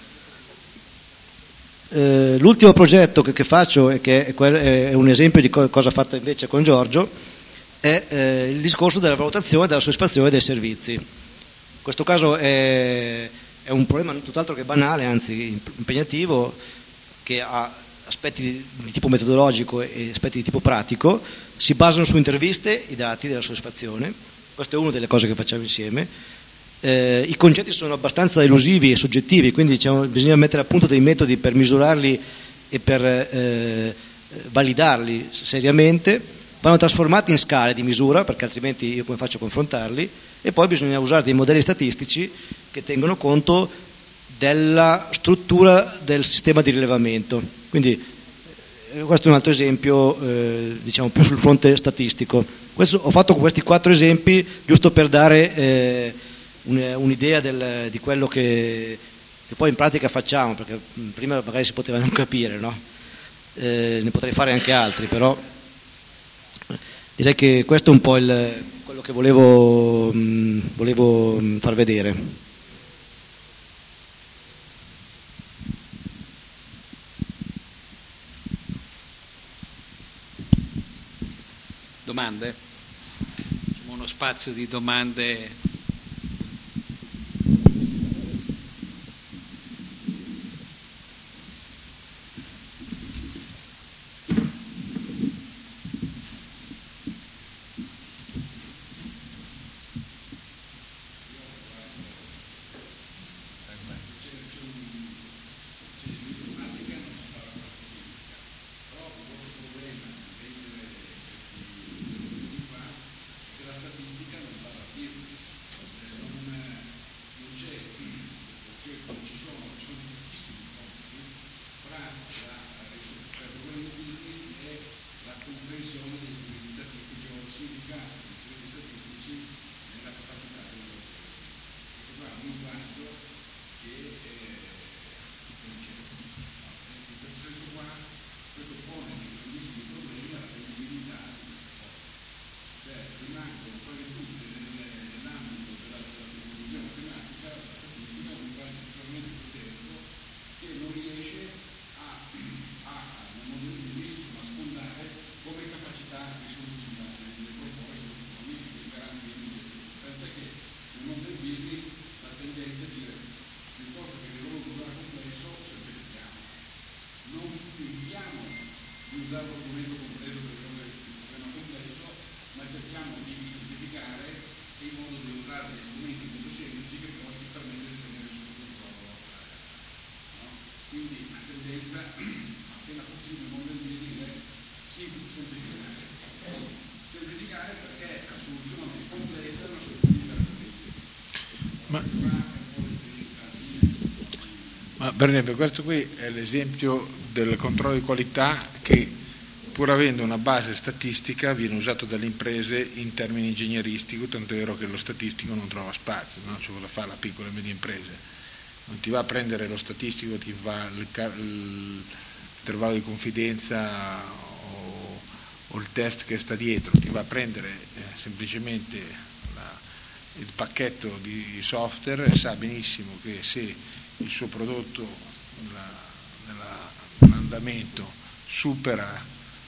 L'ultimo progetto che faccio e che è un esempio di cosa fatto invece con Giorgio è il discorso della valutazione e della soddisfazione dei servizi. In questo caso è un problema tutt'altro che banale, anzi impegnativo, che ha aspetti di tipo metodologico e aspetti di tipo pratico. Si basano su interviste i dati della soddisfazione. Questa è una delle cose che facciamo insieme. I concetti sono abbastanza elusivi e soggettivi, quindi bisogna mettere a punto dei metodi per misurarli e per validarli seriamente, vanno trasformati in scale di misura, perché altrimenti io come faccio a confrontarli, e poi bisogna usare dei modelli statistici che tengono conto della struttura del sistema di rilevamento. Quindi questo è un altro esempio, diciamo più sul fronte statistico. Ho fatto questi 4 esempi giusto per dare un'idea di quello che poi in pratica facciamo, perché prima magari si poteva non capire, no? Ne potrei fare anche altri, però direi che questo è un po' quello che volevo far vedere. Domande? Facciamo uno spazio di domande. Per esempio questo qui è l'esempio del controllo di qualità che, pur avendo una base statistica, viene usato dalle imprese in termini ingegneristici, tanto è vero che lo statistico non trova spazio, no? Cioè, cosa fa la piccola e media impresa? Non ti va a prendere lo statistico, ti va l'intervallo di confidenza o il test che sta dietro, ti va a prendere semplicemente il pacchetto di software e sa benissimo che se il suo prodotto nell'andamento supera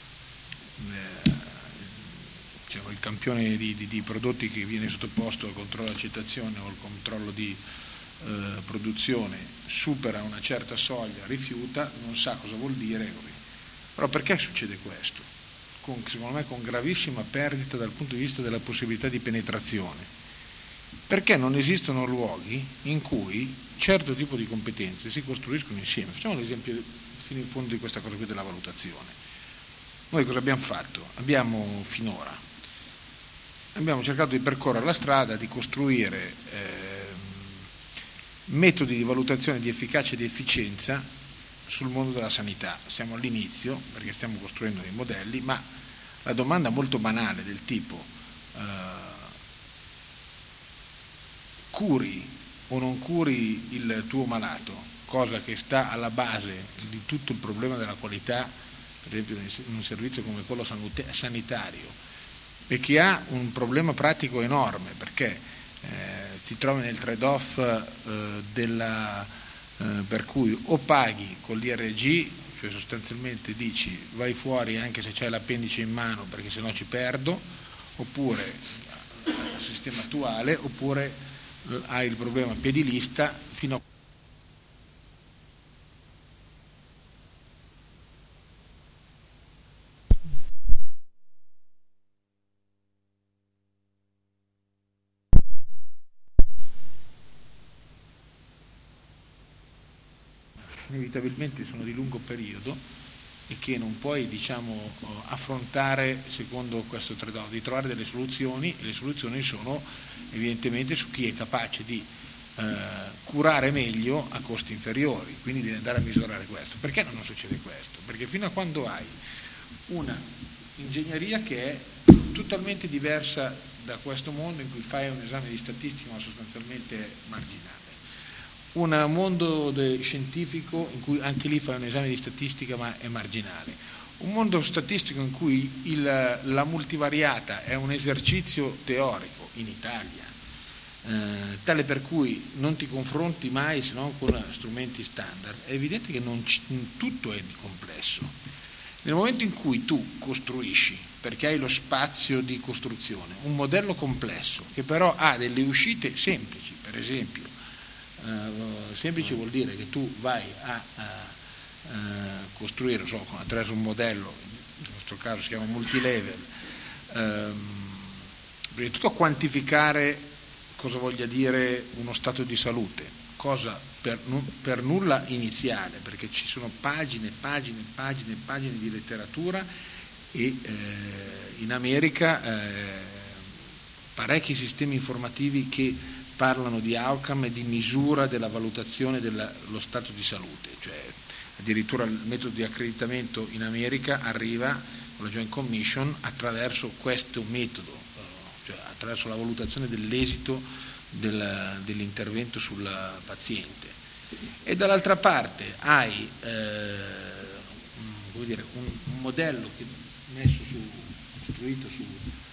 diciamo, il campione di prodotti che viene sottoposto al controllo di accettazione o al controllo di produzione, supera una certa soglia, rifiuta, non sa cosa vuol dire. Però perché succede questo? Secondo me con gravissima perdita dal punto di vista della possibilità di penetrazione. Perché non esistono luoghi in cui certo tipo di competenze si costruiscono insieme. Facciamo l'esempio fino in fondo di questa cosa qui della valutazione. Noi cosa abbiamo fatto? Abbiamo cercato di percorrere la strada di costruire metodi di valutazione di efficacia e di efficienza sul mondo della sanità. Siamo all'inizio perché stiamo costruendo dei modelli, ma la domanda molto banale del tipo curi o non curi il tuo malato, cosa che sta alla base di tutto il problema della qualità, per esempio in un servizio come quello sanitario, e che ha un problema pratico enorme perché si trova nel trade-off per cui o paghi con l'IRG, cioè sostanzialmente dici vai fuori anche se c'hai l'appendice in mano perché sennò ci perdo, oppure il sistema attuale, oppure hai il problema piedilista fino a inevitabilmente sono di lungo periodo e che non puoi affrontare secondo questo trade-off, di trovare delle soluzioni, e le soluzioni sono evidentemente su chi è capace di curare meglio a costi inferiori, quindi devi andare a misurare questo. Perché non succede questo? Perché fino a quando hai una ingegneria che è totalmente diversa da questo mondo in cui fai un esame di statistica ma sostanzialmente è marginale, un mondo scientifico in cui anche lì fai un esame di statistica ma è marginale, un mondo statistico in cui la multivariata è un esercizio teorico in Italia, tale per cui non ti confronti mai se non con strumenti standard, è evidente che tutto è complesso. Nel momento in cui tu costruisci, perché hai lo spazio di costruzione, un modello complesso che però ha delle uscite semplici, per esempio, semplice vuol dire che tu vai a costruire attraverso un modello, nel nostro caso si chiama multilevel, prima di tutto quantificare cosa voglia dire uno stato di salute, cosa per nulla iniziale, perché ci sono pagine di letteratura e in America parecchi sistemi informativi che parlano di outcome e di misura della valutazione dello stato di salute, cioè addirittura il metodo di accreditamento in America arriva con la Joint Commission attraverso questo metodo, cioè attraverso la valutazione dell'esito dell'intervento sul paziente. E dall'altra parte hai un modello che costruito su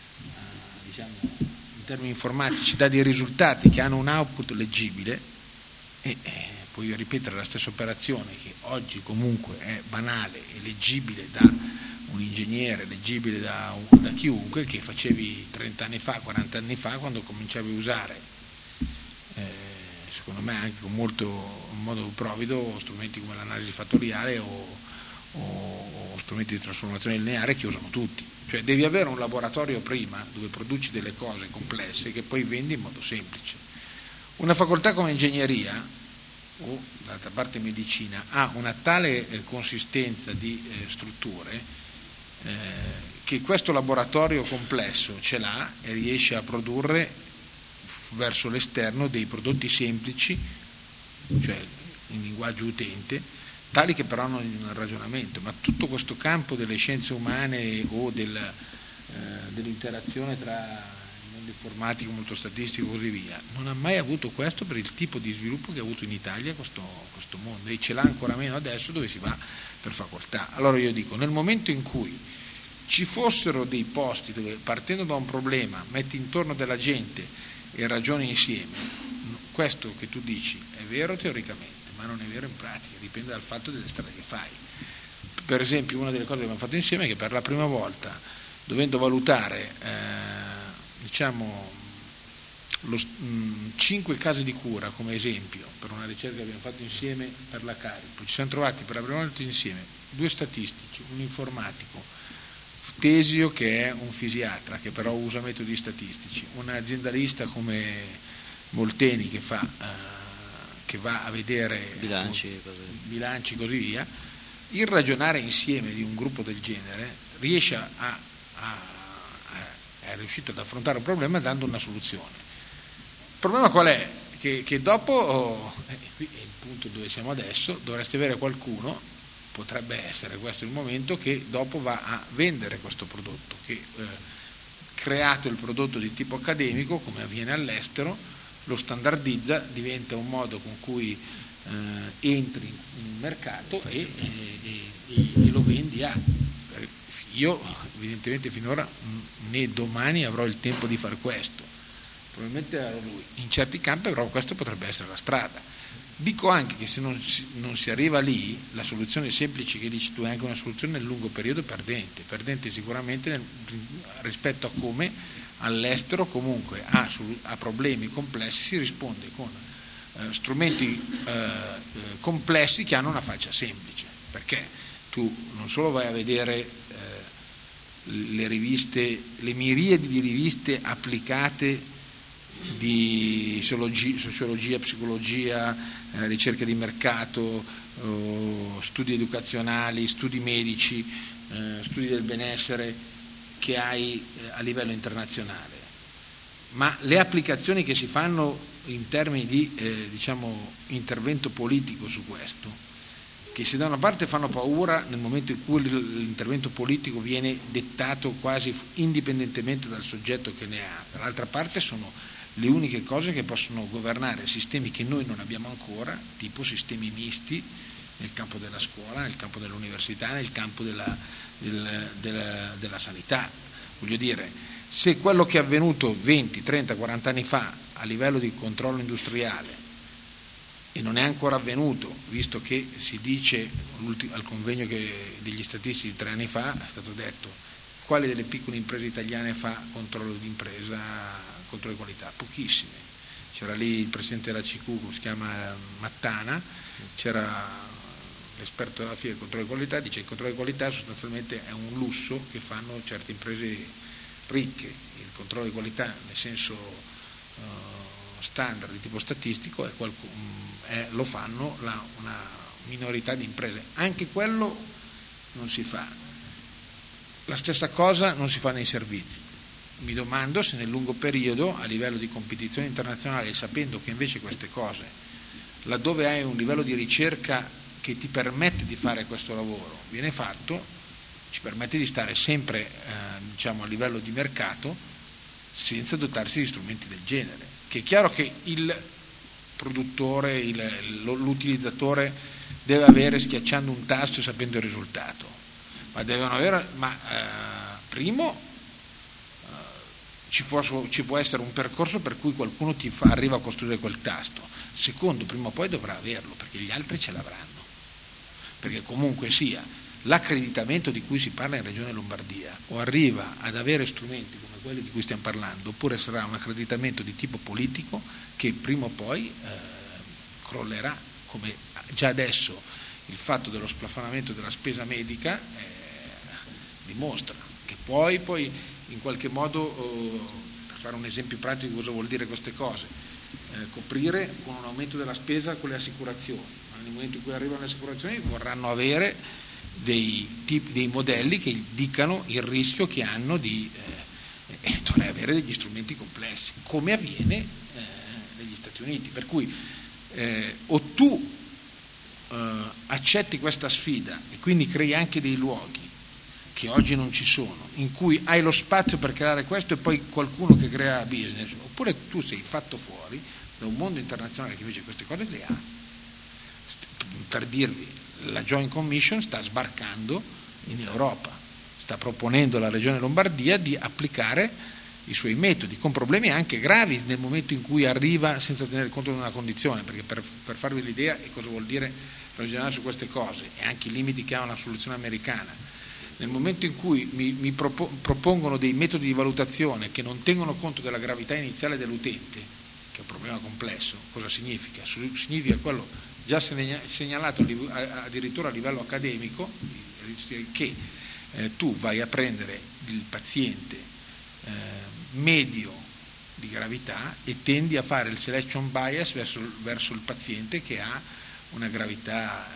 in termini informatici dà dei risultati che hanno un output leggibile e puoi ripetere la stessa operazione che oggi comunque è banale e leggibile da un ingegnere, leggibile da chiunque, che facevi 30 anni fa, 40 anni fa, quando cominciavi a usare secondo me anche con in modo provvido strumenti come l'analisi fattoriale o strumenti di trasformazione lineare che usano tutti. Cioè devi avere un laboratorio prima dove produci delle cose complesse che poi vendi in modo semplice. Una facoltà come ingegneria o d'altra parte medicina ha una tale consistenza di strutture che questo laboratorio complesso ce l'ha e riesce a produrre verso l'esterno dei prodotti semplici, cioè in linguaggio utente, tali che però hanno un ragionamento, ma tutto questo campo delle scienze umane o dell'interazione tra il mondo informatico, il mondo statistico e così via, non ha mai avuto questo per il tipo di sviluppo che ha avuto in Italia questo mondo, e ce l'ha ancora meno adesso dove si va per facoltà. Allora io dico, nel momento in cui ci fossero dei posti dove partendo da un problema metti intorno della gente e ragioni insieme, questo che tu dici è vero teoricamente, ma non è vero in pratica, dipende dal fatto delle strade che fai. Per esempio una delle cose che abbiamo fatto insieme è che per la prima volta, dovendo valutare 5 casi di cura come esempio per una ricerca che abbiamo fatto insieme per la Caripo, ci siamo trovati per la prima volta insieme 2 statistici, un informatico, Tesio che è un fisiatra che però usa metodi statistici, un aziendalista come Molteni che va a vedere bilanci e così via. Il ragionare insieme di un gruppo del genere riesce è riuscito ad affrontare un problema dando una soluzione. Il problema qual è? Che dopo, qui è il punto dove siamo adesso, dovresti avere qualcuno, potrebbe essere questo il momento, che dopo va a vendere questo prodotto, che creato il prodotto di tipo accademico, come avviene all'estero, lo standardizza, diventa un modo con cui entri in mercato e lo vendi a. Io evidentemente finora né domani avrò il tempo di fare questo, probabilmente era lui, in certi campi però questo potrebbe essere la strada. Dico anche che se non si arriva lì, la soluzione semplice che dici tu è anche una soluzione nel lungo periodo perdente sicuramente rispetto a come all'estero comunque a problemi complessi si risponde con strumenti complessi che hanno una faccia semplice, perché tu non solo vai a vedere le riviste, le miriadi di riviste applicate di sociologia, psicologia, ricerca di mercato, studi educazionali, studi medici, studi del benessere che hai a livello internazionale. Ma le applicazioni che si fanno in termini di intervento politico su questo, che se da una parte fanno paura nel momento in cui l'intervento politico viene dettato quasi indipendentemente dal soggetto che ne ha, dall'altra parte sono le uniche cose che possono governare sistemi che noi non abbiamo ancora, tipo sistemi misti nel campo della scuola, nel campo dell'università, nel campo della sanità. Voglio dire, se quello che è avvenuto 20, 30, 40 anni fa a livello di controllo industriale e non è ancora avvenuto, visto che si dice al convegno degli statistici di 3 anni fa è stato detto quale delle piccole imprese italiane fa controllo di impresa, controllo di qualità? Pochissime. C'era lì il presidente della CQ, come si chiama, Mattana, c'era l'esperto della FIA del controllo di qualità, dice che il controllo di qualità sostanzialmente è un lusso che fanno certe imprese ricche. Il controllo di qualità nel senso standard di tipo statistico lo fanno una minorità di imprese, anche quello non si fa. La stessa cosa non si fa nei servizi. Mi domando se nel lungo periodo, a livello di competizione internazionale, sapendo che invece queste cose, laddove hai un livello di ricerca che ti permette di fare questo lavoro, viene fatto, ci permette di stare sempre a livello di mercato senza dotarsi di strumenti del genere. Che è chiaro che il produttore, l'utilizzatore deve avere schiacciando un tasto e sapendo il risultato, ma primo ci può essere un percorso per cui qualcuno arriva a costruire quel tasto, secondo prima o poi dovrà averlo perché gli altri ce l'avranno, perché comunque sia l'accreditamento di cui si parla in Regione Lombardia o arriva ad avere strumenti come quelli di cui stiamo parlando, oppure sarà un accreditamento di tipo politico che prima o poi crollerà, come già adesso il fatto dello splafonamento della spesa medica dimostra, che poi in qualche modo, per fare un esempio pratico di cosa vuol dire queste cose, coprire con un aumento della spesa con le assicurazioni, ma nel momento in cui arrivano le assicurazioni vorranno avere dei modelli che dicano il rischio che hanno di dovrei avere degli strumenti complessi, come avviene negli Stati Uniti, per cui o tu accetti questa sfida e quindi crei anche dei luoghi che oggi non ci sono, in cui hai lo spazio per creare questo e poi qualcuno che crea business, oppure tu sei fatto fuori da un mondo internazionale che invece queste cose le ha. Per dirvi, la Joint Commission sta sbarcando in Europa, sta proponendo alla Regione Lombardia di applicare i suoi metodi, con problemi anche gravi nel momento in cui arriva senza tenere conto di una condizione, perché per farvi l'idea di cosa vuol dire ragionare su queste cose e anche i limiti che ha una soluzione americana. Nel momento in cui mi propongono dei metodi di valutazione che non tengono conto della gravità iniziale dell'utente, che è un problema complesso, cosa significa? Significa quello già segnalato addirittura a livello accademico, che tu vai a prendere il paziente medio di gravità e tendi a fare il selection bias verso il paziente che ha una gravità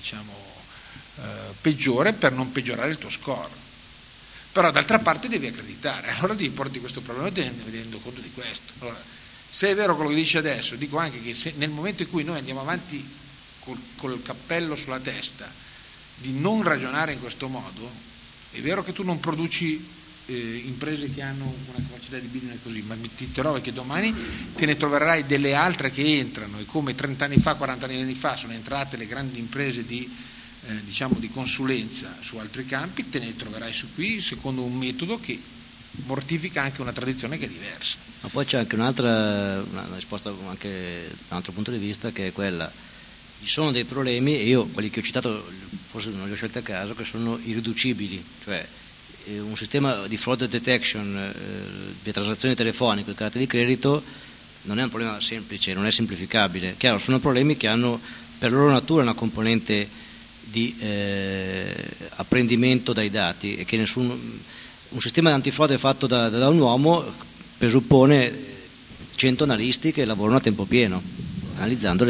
peggiore per non peggiorare il tuo score. Però d'altra parte devi accreditare, allora devi porti questo problema tenendo conto di questo. Allora, se è vero quello che dice adesso, dico anche che se nel momento in cui noi andiamo avanti col cappello sulla testa di non ragionare in questo modo, è vero che tu non produci imprese che hanno una capacità di business così, ma ti trovi che domani te ne troverai delle altre che entrano, e come 30 anni fa, 40 anni fa sono entrate le grandi imprese di consulenza su altri campi, te ne troverai su qui secondo un metodo che mortifica anche una tradizione che è diversa. Ma poi c'è anche una risposta anche da un altro punto di vista, che è quella: ci sono dei problemi, e io quelli che ho citato forse non li ho scelti a caso, che sono irriducibili, cioè un sistema di fraud detection di transazioni telefoniche, carte di credito, non è un problema semplice, non è semplificabile. Chiaro, sono problemi che hanno per loro natura una componente di apprendimento dai dati, e che un sistema di antifrode fatto da un uomo presuppone 100 analisti che lavorano a tempo pieno, analizzando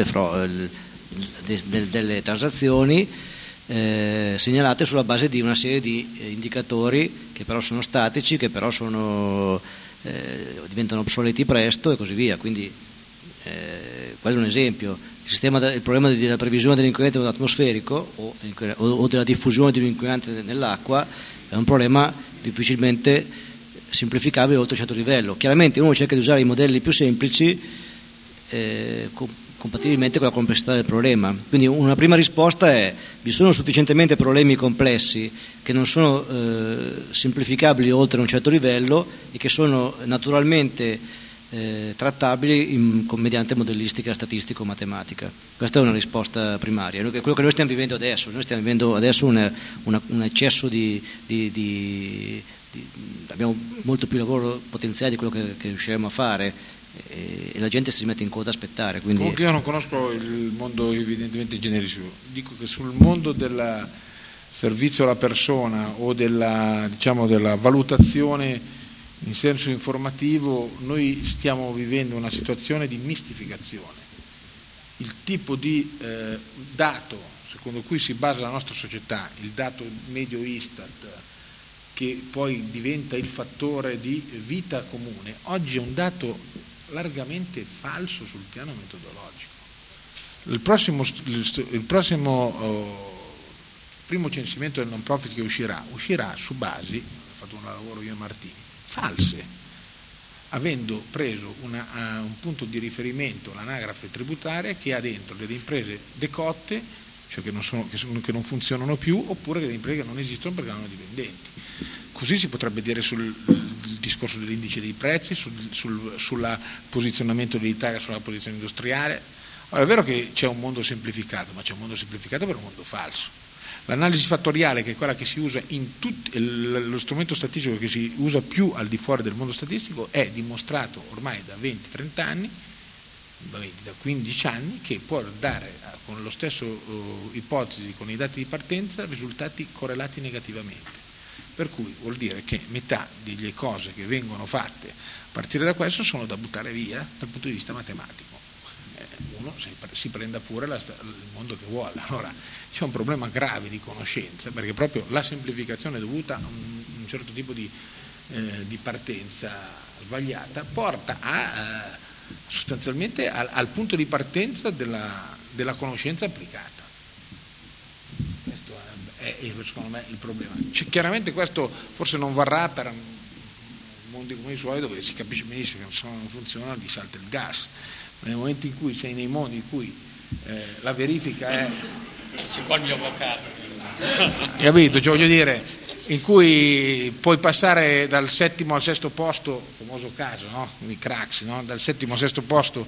delle transazioni segnalate sulla base di una serie di indicatori che però sono statici, che però diventano obsoleti presto e così via. Quindi quello è un esempio. Il problema della previsione dell'inquinamento atmosferico o della diffusione di un inquinante nell'acqua è un problema difficilmente semplificabile oltre un certo livello. Chiaramente uno cerca di usare i modelli più semplici compatibilmente con la complessità del problema. Quindi una prima risposta è: vi sono sufficientemente problemi complessi che non sono semplificabili oltre un certo livello e che sono naturalmente trattabili mediante modellistica statistico-matematica. Questa è una risposta primaria. Quello che noi stiamo vivendo adesso, un eccesso abbiamo molto più lavoro potenziale di quello che riusciremo a fare, e la gente si mette in coda a aspettare. Quindi... Comunque io non conosco il mondo evidentemente generico, dico che sul mondo del servizio alla persona o della valutazione in senso informativo noi stiamo vivendo una situazione di mistificazione. Il tipo di dato secondo cui si basa la nostra società, il dato medio Istat, che poi diventa il fattore di vita comune, oggi è un dato largamente falso sul piano metodologico. Il primo censimento del non profit che uscirà su basi, ho fatto un lavoro io e Martini, false, avendo preso un punto di riferimento, l'anagrafe tributaria, che ha dentro delle imprese decotte, cioè che non funzionano più, oppure delle imprese che non esistono perché non hanno dipendenti. Così si potrebbe dire sul discorso dell'indice dei prezzi, sul posizionamento dell'Italia sulla posizione industriale. Allora, è vero che c'è un mondo semplificato, ma c'è un mondo semplificato per un mondo falso. L'analisi fattoriale, che è quella che si usa lo strumento statistico che si usa più al di fuori del mondo statistico, è dimostrato ormai da 20-30 anni, da 15 anni, che può dare con lo stesso ipotesi, con i dati di partenza, risultati correlati negativamente. Per cui vuol dire che metà delle cose che vengono fatte a partire da questo sono da buttare via dal punto di vista matematico. Uno si prenda pure il mondo che vuole. Allora c'è un problema grave di conoscenza, perché proprio la semplificazione dovuta a un certo tipo di partenza sbagliata porta sostanzialmente al punto di partenza della conoscenza applicata. Questo è secondo me il problema. Chiaramente questo forse non varrà per mondi come i suoi, dove si capisce benissimo che non funziona, gli salta il gas. Nel momento in cui sei nei modi in cui la verifica è... C'è qua il mio avvocato. Capito? Cioè, voglio dire, in cui puoi passare dal 7° al 6° posto, famoso caso, no? Di Craxi, no? Dal 7° al 6° posto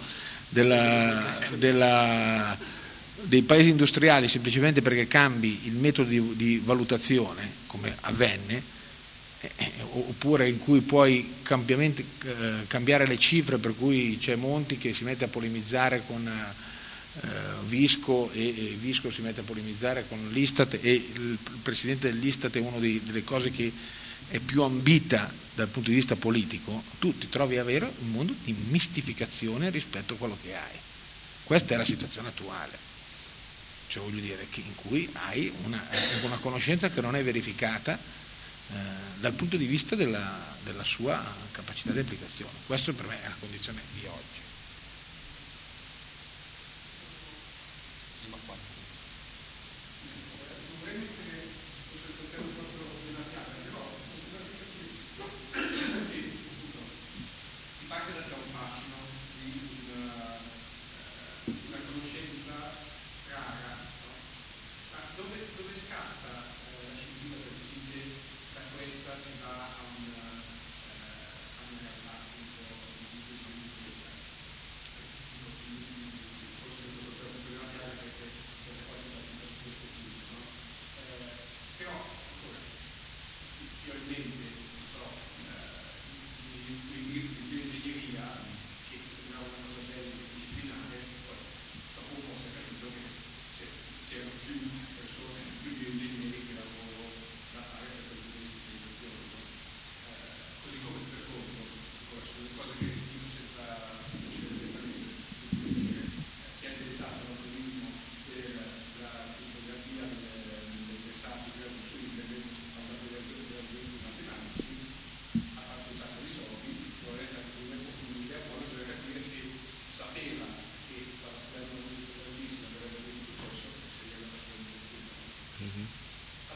dei paesi industriali semplicemente perché cambi il metodo di valutazione, come avvenne, oppure in cui puoi cambiare le cifre, per cui c'è Monti che si mette a polemizzare con Visco e Visco si mette a polemizzare con l'Istat, e il presidente dell'Istat è una delle cose che è più ambita dal punto di vista politico. Tu ti trovi a avere un mondo di mistificazione rispetto a quello che hai. Questa è la situazione attuale, cioè voglio dire, in cui hai una conoscenza che non è verificata dal punto di vista della sua capacità di applicazione. Questo per me è la condizione di oggi. Si parte da un fascino di una conoscenza rara, no? Ma dove scatta la scientifica per cui si dice da questa si va a una realtà appunto di questo tipo. Forse questo è un problema chiaro, perché siete poi su questo studio.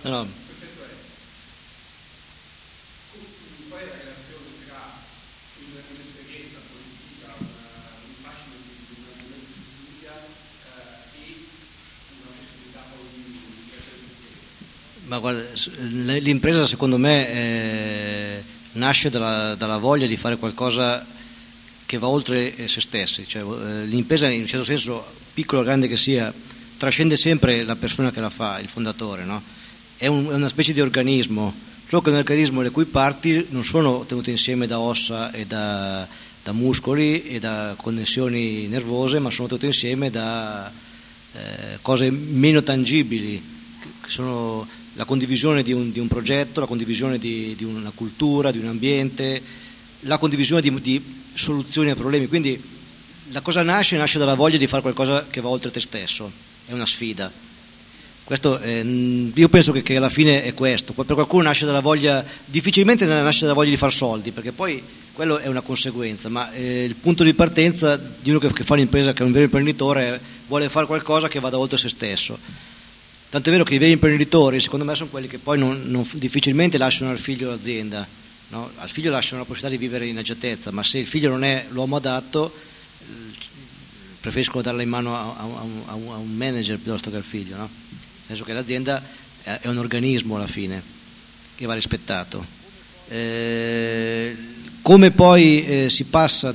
No, no. Il concetto è qual è la relazione tra un'esperienza politica, un fascino di una famiglia e una possibilità poi di crescere insieme. Ma guarda, l'impresa secondo me nasce dalla voglia di fare qualcosa che va oltre se stessi, cioè, l'impresa in un certo senso, piccola o grande che sia, trascende sempre la persona che la fa, il fondatore, no? È una specie di organismo, solo che è un organismo le cui parti non sono tenute insieme da ossa e da muscoli e da connessioni nervose, ma sono tenute insieme da cose meno tangibili, che sono la condivisione di un progetto, la condivisione di una cultura, di un ambiente, la condivisione di soluzioni a problemi. Quindi la cosa nasce dalla voglia di fare qualcosa che va oltre te stesso, è una sfida. Questo io penso che alla fine è questo. Poi per qualcuno nasce dalla voglia, difficilmente nasce dalla voglia di far soldi, perché poi quello è una conseguenza, ma il punto di partenza di uno che fa un'impresa, che è un vero imprenditore, vuole fare qualcosa che vada oltre se stesso. Tanto è vero che i veri imprenditori, secondo me, sono quelli che poi non difficilmente lasciano al figlio l'azienda, no? Al figlio lasciano la possibilità di vivere in agiatezza, ma se il figlio non è l'uomo adatto, preferiscono darla in mano a un manager piuttosto che al figlio, no? Nel senso che l'azienda è un organismo alla fine che va rispettato. Come poi si passa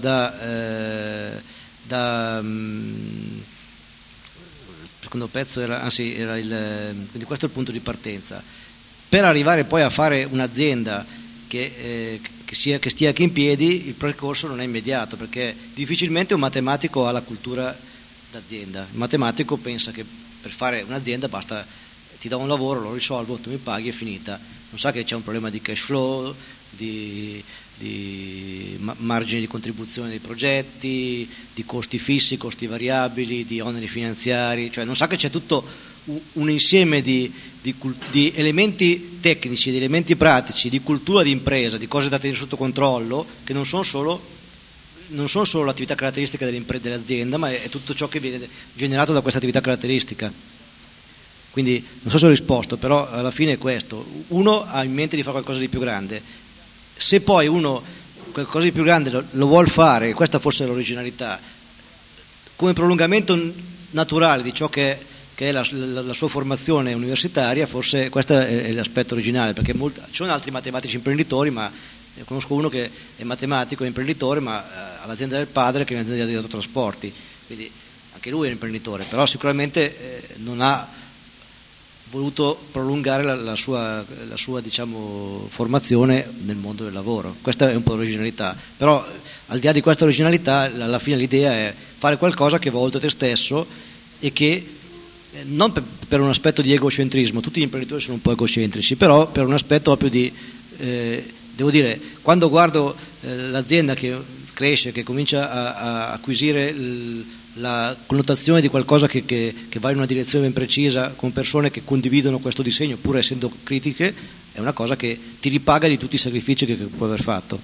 il secondo pezzo quindi questo è il punto di partenza, per arrivare poi a fare un'azienda che stia anche in piedi. Il percorso non è immediato, perché difficilmente un matematico ha la cultura d'azienda. Il matematico pensa che per fare un'azienda basta, ti do un lavoro, lo risolvo, tu mi paghi, è finita. Non sa che c'è un problema di cash flow, di margini di contribuzione dei progetti, di costi fissi, costi variabili, di oneri finanziari, cioè non sa che c'è tutto un insieme di elementi tecnici, di elementi pratici, di cultura di impresa, di cose da tenere sotto controllo, che non sono solo l'attività caratteristica dell'azienda, ma è tutto ciò che viene generato da questa attività caratteristica. Quindi non so se ho risposto, però alla fine è questo: uno ha in mente di fare qualcosa di più grande, se poi uno qualcosa di più grande lo vuol fare, questa forse è l'originalità, come prolungamento naturale di ciò che è la sua formazione universitaria, forse questo è l'aspetto originale, perché ci sono altri matematici imprenditori, ma conosco uno che è matematico e imprenditore, ma all'azienda del padre, che è un'azienda di autotrasporti, quindi anche lui è un imprenditore, però sicuramente non ha voluto prolungare la sua diciamo, formazione nel mondo del lavoro. Questa è un po' l'originalità, però al di là di questa originalità, alla fine l'idea è fare qualcosa che va oltre te stesso e che non per un aspetto di egocentrismo, tutti gli imprenditori sono un po' egocentrici, però per un aspetto proprio di devo dire, quando guardo l'azienda che cresce, che comincia a acquisire la connotazione di qualcosa che va in una direzione ben precisa, con persone che condividono questo disegno pur essendo critiche, è una cosa che ti ripaga di tutti i sacrifici che puoi aver fatto.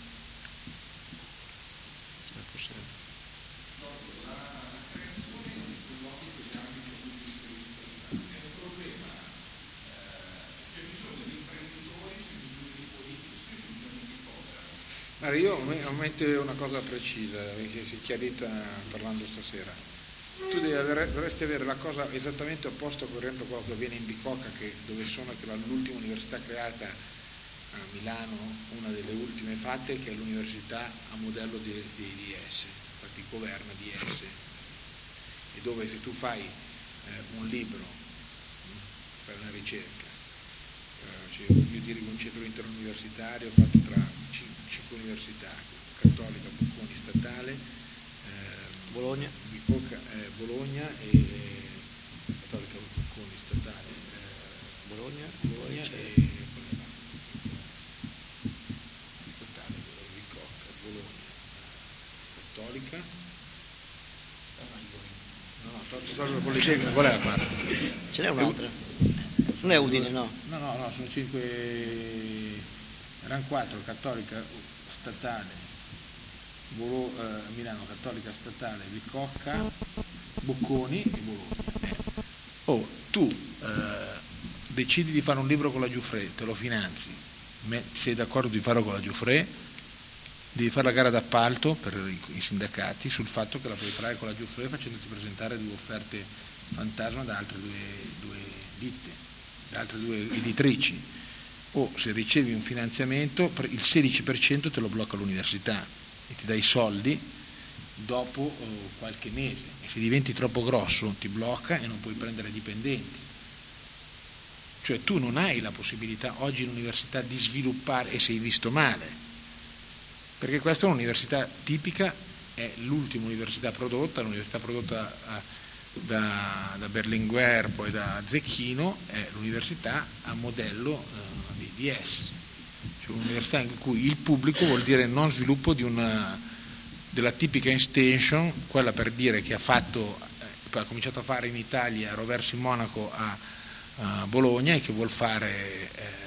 Allora, io ho in mente una cosa precisa che si è chiarita parlando stasera. Tu dovresti avere la cosa esattamente opposta corrente a quello che avviene in Bicocca, dove sono, che l'ultima università creata a Milano, una delle ultime fatte, che è l'università a modello di IS, infatti governa di IS, e dove se tu fai un libro, fai una ricerca, io dirigo un centro interuniversitario fatto tra 5 università, Cattolica, Bocconi, Statale, Bologna, Bologna e Cattolica, Bocconi, Statale, Bologna e Statale, Bicocca, Bologna, Cattolica, no, Politecnica, qual è la parte? ce n'è un'altra, non è Udine, no? No, sono 5. Erano 4, Cattolica, Statale, Milano, Cattolica, Statale, Bicocca, Bocconi e Bologna. Tu decidi di fare un libro con la Giuffre, te lo finanzi, sei d'accordo di farlo con la Giuffre, devi fare la gara d'appalto per i sindacati sul fatto che la puoi fare con la Giuffre facendoti presentare 2 offerte fantasma da altre due ditte, da altre 2 editrici, o se ricevi un finanziamento il 16% te lo blocca l'università e ti dà i soldi dopo qualche mese, e se diventi troppo grosso ti blocca e non puoi prendere dipendenti. Cioè tu non hai la possibilità oggi in università di sviluppare, e sei visto male, perché questa è un'università tipica, è l'ultima università prodotta, l'università prodotta da Berlinguer, poi da Zecchino, è l'università a modello di DS, cioè un'università in cui il pubblico vuol dire non sviluppo della tipica extension, quella per dire che ha cominciato a fare in Italia Roversi Monaco a Bologna e che vuol fare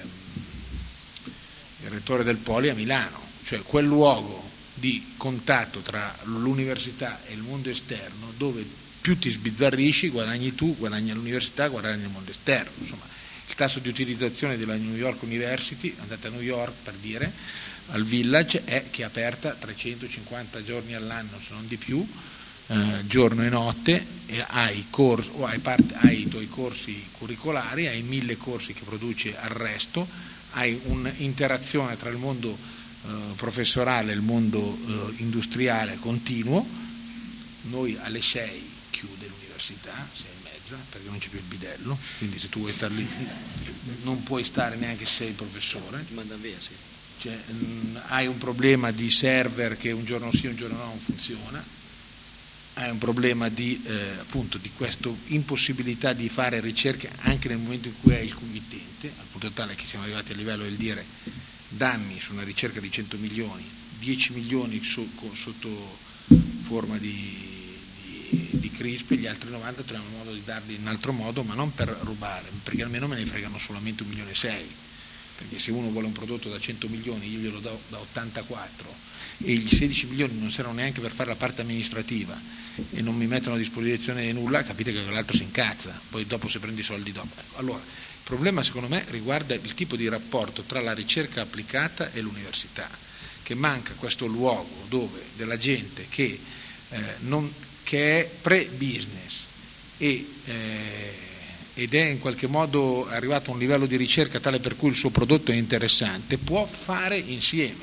il rettore del Poli a Milano, cioè quel luogo di contatto tra l'università e il mondo esterno dove più ti sbizzarrisci, guadagni tu, guadagni l'università, guadagni il mondo esterno. Insomma, il tasso di utilizzazione della New York University, andate a New York per dire, al Village, è che è aperta 350 giorni all'anno, se non di più, giorno e notte, e hai i tuoi corsi curricolari, hai 1000 corsi che produce al resto, hai un'interazione tra il mondo professorale e il mondo industriale continuo. Noi alle 6 chiude l'università, 6:30, perché non c'è più il bidello, quindi se tu vuoi star lì non puoi stare neanche se sei il professore, Ti mandano via, sì. cioè, hai un problema di server che un giorno sì un giorno no non funziona, hai un problema di appunto di questa impossibilità di fare ricerche anche nel momento in cui hai il committente, al punto tale che siamo arrivati a livello del dire dammi su una ricerca di 100 milioni 10 milioni sotto forma di CRISP, e gli altri 90 troviamo modo di darli in un altro modo, ma non per rubare, perché almeno me ne fregano solamente 1,6 milioni, perché se uno vuole un prodotto da 100 milioni io glielo do da 84 e gli 16 milioni non servono neanche per fare la parte amministrativa e non mi mettono a disposizione nulla, capite che l'altro si incazza, poi dopo se prendi i soldi dopo. Allora, il problema secondo me riguarda il tipo di rapporto tra la ricerca applicata e l'università, che manca questo luogo dove della gente che è pre-business ed è in qualche modo arrivato a un livello di ricerca tale per cui il suo prodotto è interessante, può fare insieme,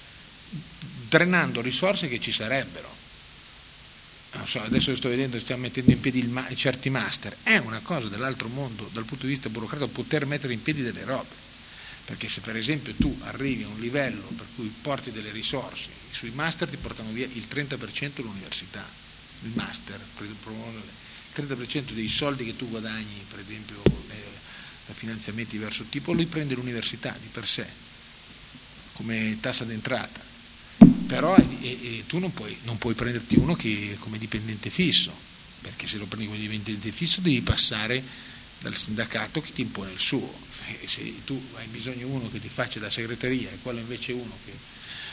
drenando risorse che ci sarebbero. Non so, adesso sto vedendo, stiamo mettendo in piedi certi master, è una cosa dell'altro mondo dal punto di vista burocratico poter mettere in piedi delle robe, perché se per esempio tu arrivi a un livello per cui porti delle risorse, sui master ti portano via il 30% l'università, il master, il 30% dei soldi che tu guadagni, per esempio da finanziamenti di diverso tipo, lui prende l'università di per sé come tassa d'entrata, però tu non puoi prenderti uno che come dipendente fisso, perché se lo prendi come dipendente fisso devi passare dal sindacato che ti impone il suo, e se tu hai bisogno di uno che ti faccia da segreteria e quello invece è uno che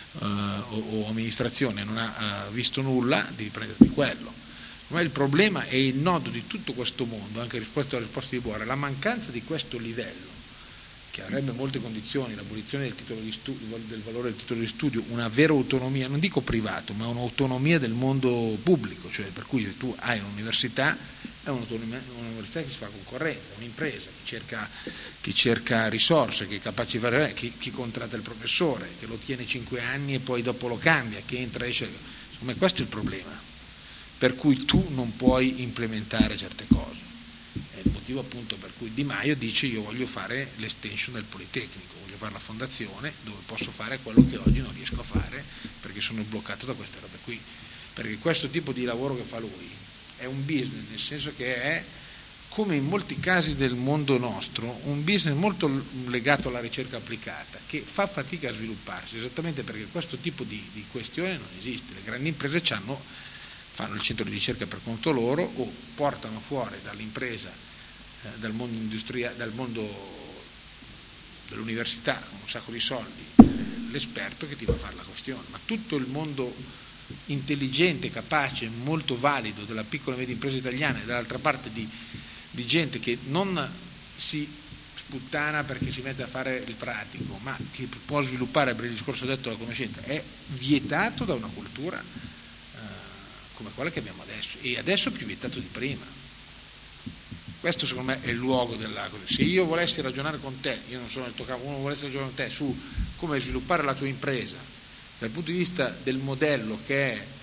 o amministrazione non ha visto nulla, devi prenderti quello. Ma il problema è il nodo di tutto questo mondo, anche rispetto alla risposta di Buora, la mancanza di questo livello che avrebbe molte condizioni, l'abolizione del titolo di studio, del valore del titolo di studio, una vera autonomia, non dico privato, ma un'autonomia del mondo pubblico, cioè per cui se tu hai un'università, è un'università che si fa concorrenza, un'impresa che cerca risorse, che è capace di fare, chi contratta il professore, che lo tiene 5 anni e poi dopo lo cambia, che entra e esce. Insomma, questo è il problema, per cui tu non puoi implementare certe cose. È il motivo appunto per cui Di Maio dice io voglio fare l'estension del Politecnico, voglio fare la fondazione dove posso fare quello che oggi non riesco a fare perché sono bloccato da queste robe qui, perché questo tipo di lavoro che fa lui è un business, nel senso che è, come in molti casi del mondo nostro, un business molto legato alla ricerca applicata, che fa fatica a svilupparsi, esattamente perché questo tipo di questione non esiste. Le grandi imprese fanno il centro di ricerca per conto loro o portano fuori dall'impresa, dal mondo industriale, dal mondo dell'università con un sacco di soldi, l'esperto che ti va a fare la questione, ma tutto il mondo intelligente, capace, molto valido della piccola e media impresa italiana e dall'altra parte di gente che non si puttana perché si mette a fare il pratico, ma che può sviluppare, per il discorso detto, la conoscenza, è vietato da una cultura come quella che abbiamo adesso, e adesso è più vietato di prima. Questo secondo me è il luogo della cosa. Se io volessi ragionare con te, io non sono nel tuo capo, uno volesse ragionare con te su come sviluppare la tua impresa dal punto di vista del modello che è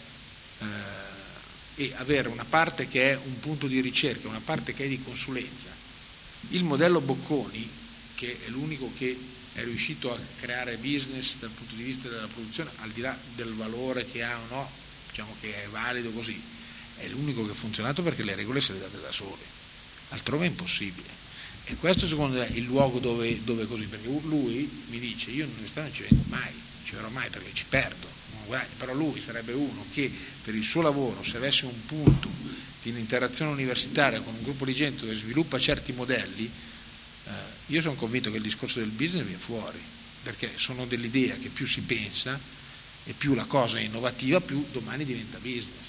e avere una parte che è un punto di ricerca, una parte che è di consulenza, il modello Bocconi, che è l'unico che è riuscito a creare business dal punto di vista della produzione, al di là del valore che ha o no, diciamo che è valido così, è l'unico che ha funzionato perché le regole se le date da sole, altrove è impossibile. E questo secondo me è il luogo dove così, perché lui mi dice io all'università non ci vengo mai, non ci verrò mai perché ci perdo, non guadagno. Però lui sarebbe uno che per il suo lavoro, se avesse un punto di interazione universitaria con un gruppo di gente dove sviluppa certi modelli, io sono convinto che il discorso del business viene fuori, perché sono dell'idea che più si pensa e più la cosa è innovativa, più domani diventa business.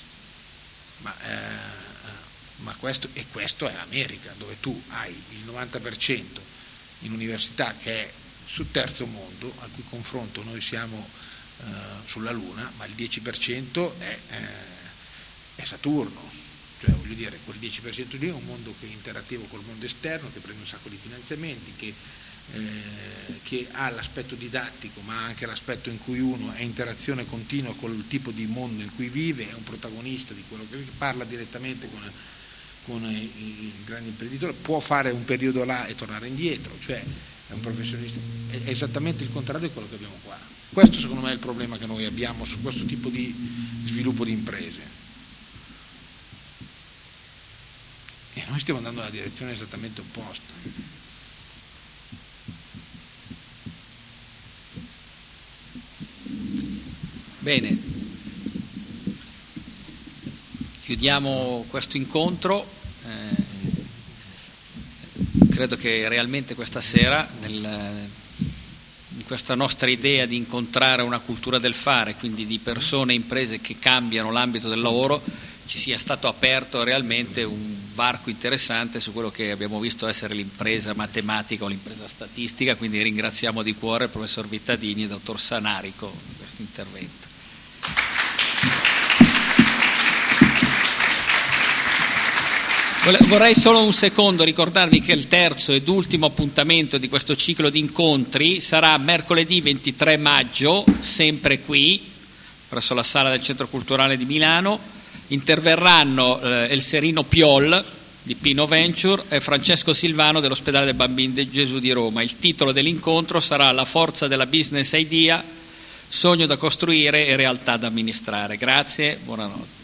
Ma questo è l'America, dove tu hai il 90% in università che è sul terzo mondo, al cui confronto noi siamo sulla Luna, ma il 10% è Saturno. Cioè, voglio dire, quel 10% lì è un mondo che è interattivo col mondo esterno, che prende un sacco di finanziamenti, che ha l'aspetto didattico, ma anche l'aspetto in cui uno è in interazione continua col tipo di mondo in cui vive, è un protagonista di quello che parla direttamente con i grandi imprenditori, può fare un periodo là e tornare indietro, cioè è un professionista, è esattamente il contrario di quello che abbiamo qua. Questo secondo me è il problema che noi abbiamo su questo tipo di sviluppo di imprese. E noi stiamo andando nella direzione esattamente opposta. Bene, chiudiamo questo incontro. Credo che realmente questa sera, in questa nostra idea di incontrare una cultura del fare, quindi di persone e imprese che cambiano l'ambito del lavoro, ci sia stato aperto realmente un varco interessante su quello che abbiamo visto essere l'impresa matematica o l'impresa statistica, quindi ringraziamo di cuore il professor Vittadini e il dottor Sanarico per questo intervento. Vorrei solo un secondo ricordarvi che il terzo ed ultimo appuntamento di questo ciclo di incontri sarà mercoledì 23 maggio, sempre qui, presso la sala del Centro Culturale di Milano. Interverranno Elserino Piol di Pino Venture e Francesco Silvano dell'Ospedale del Bambino di Gesù di Roma. Il titolo dell'incontro sarà La forza della business idea, sogno da costruire e realtà da amministrare. Grazie, buonanotte.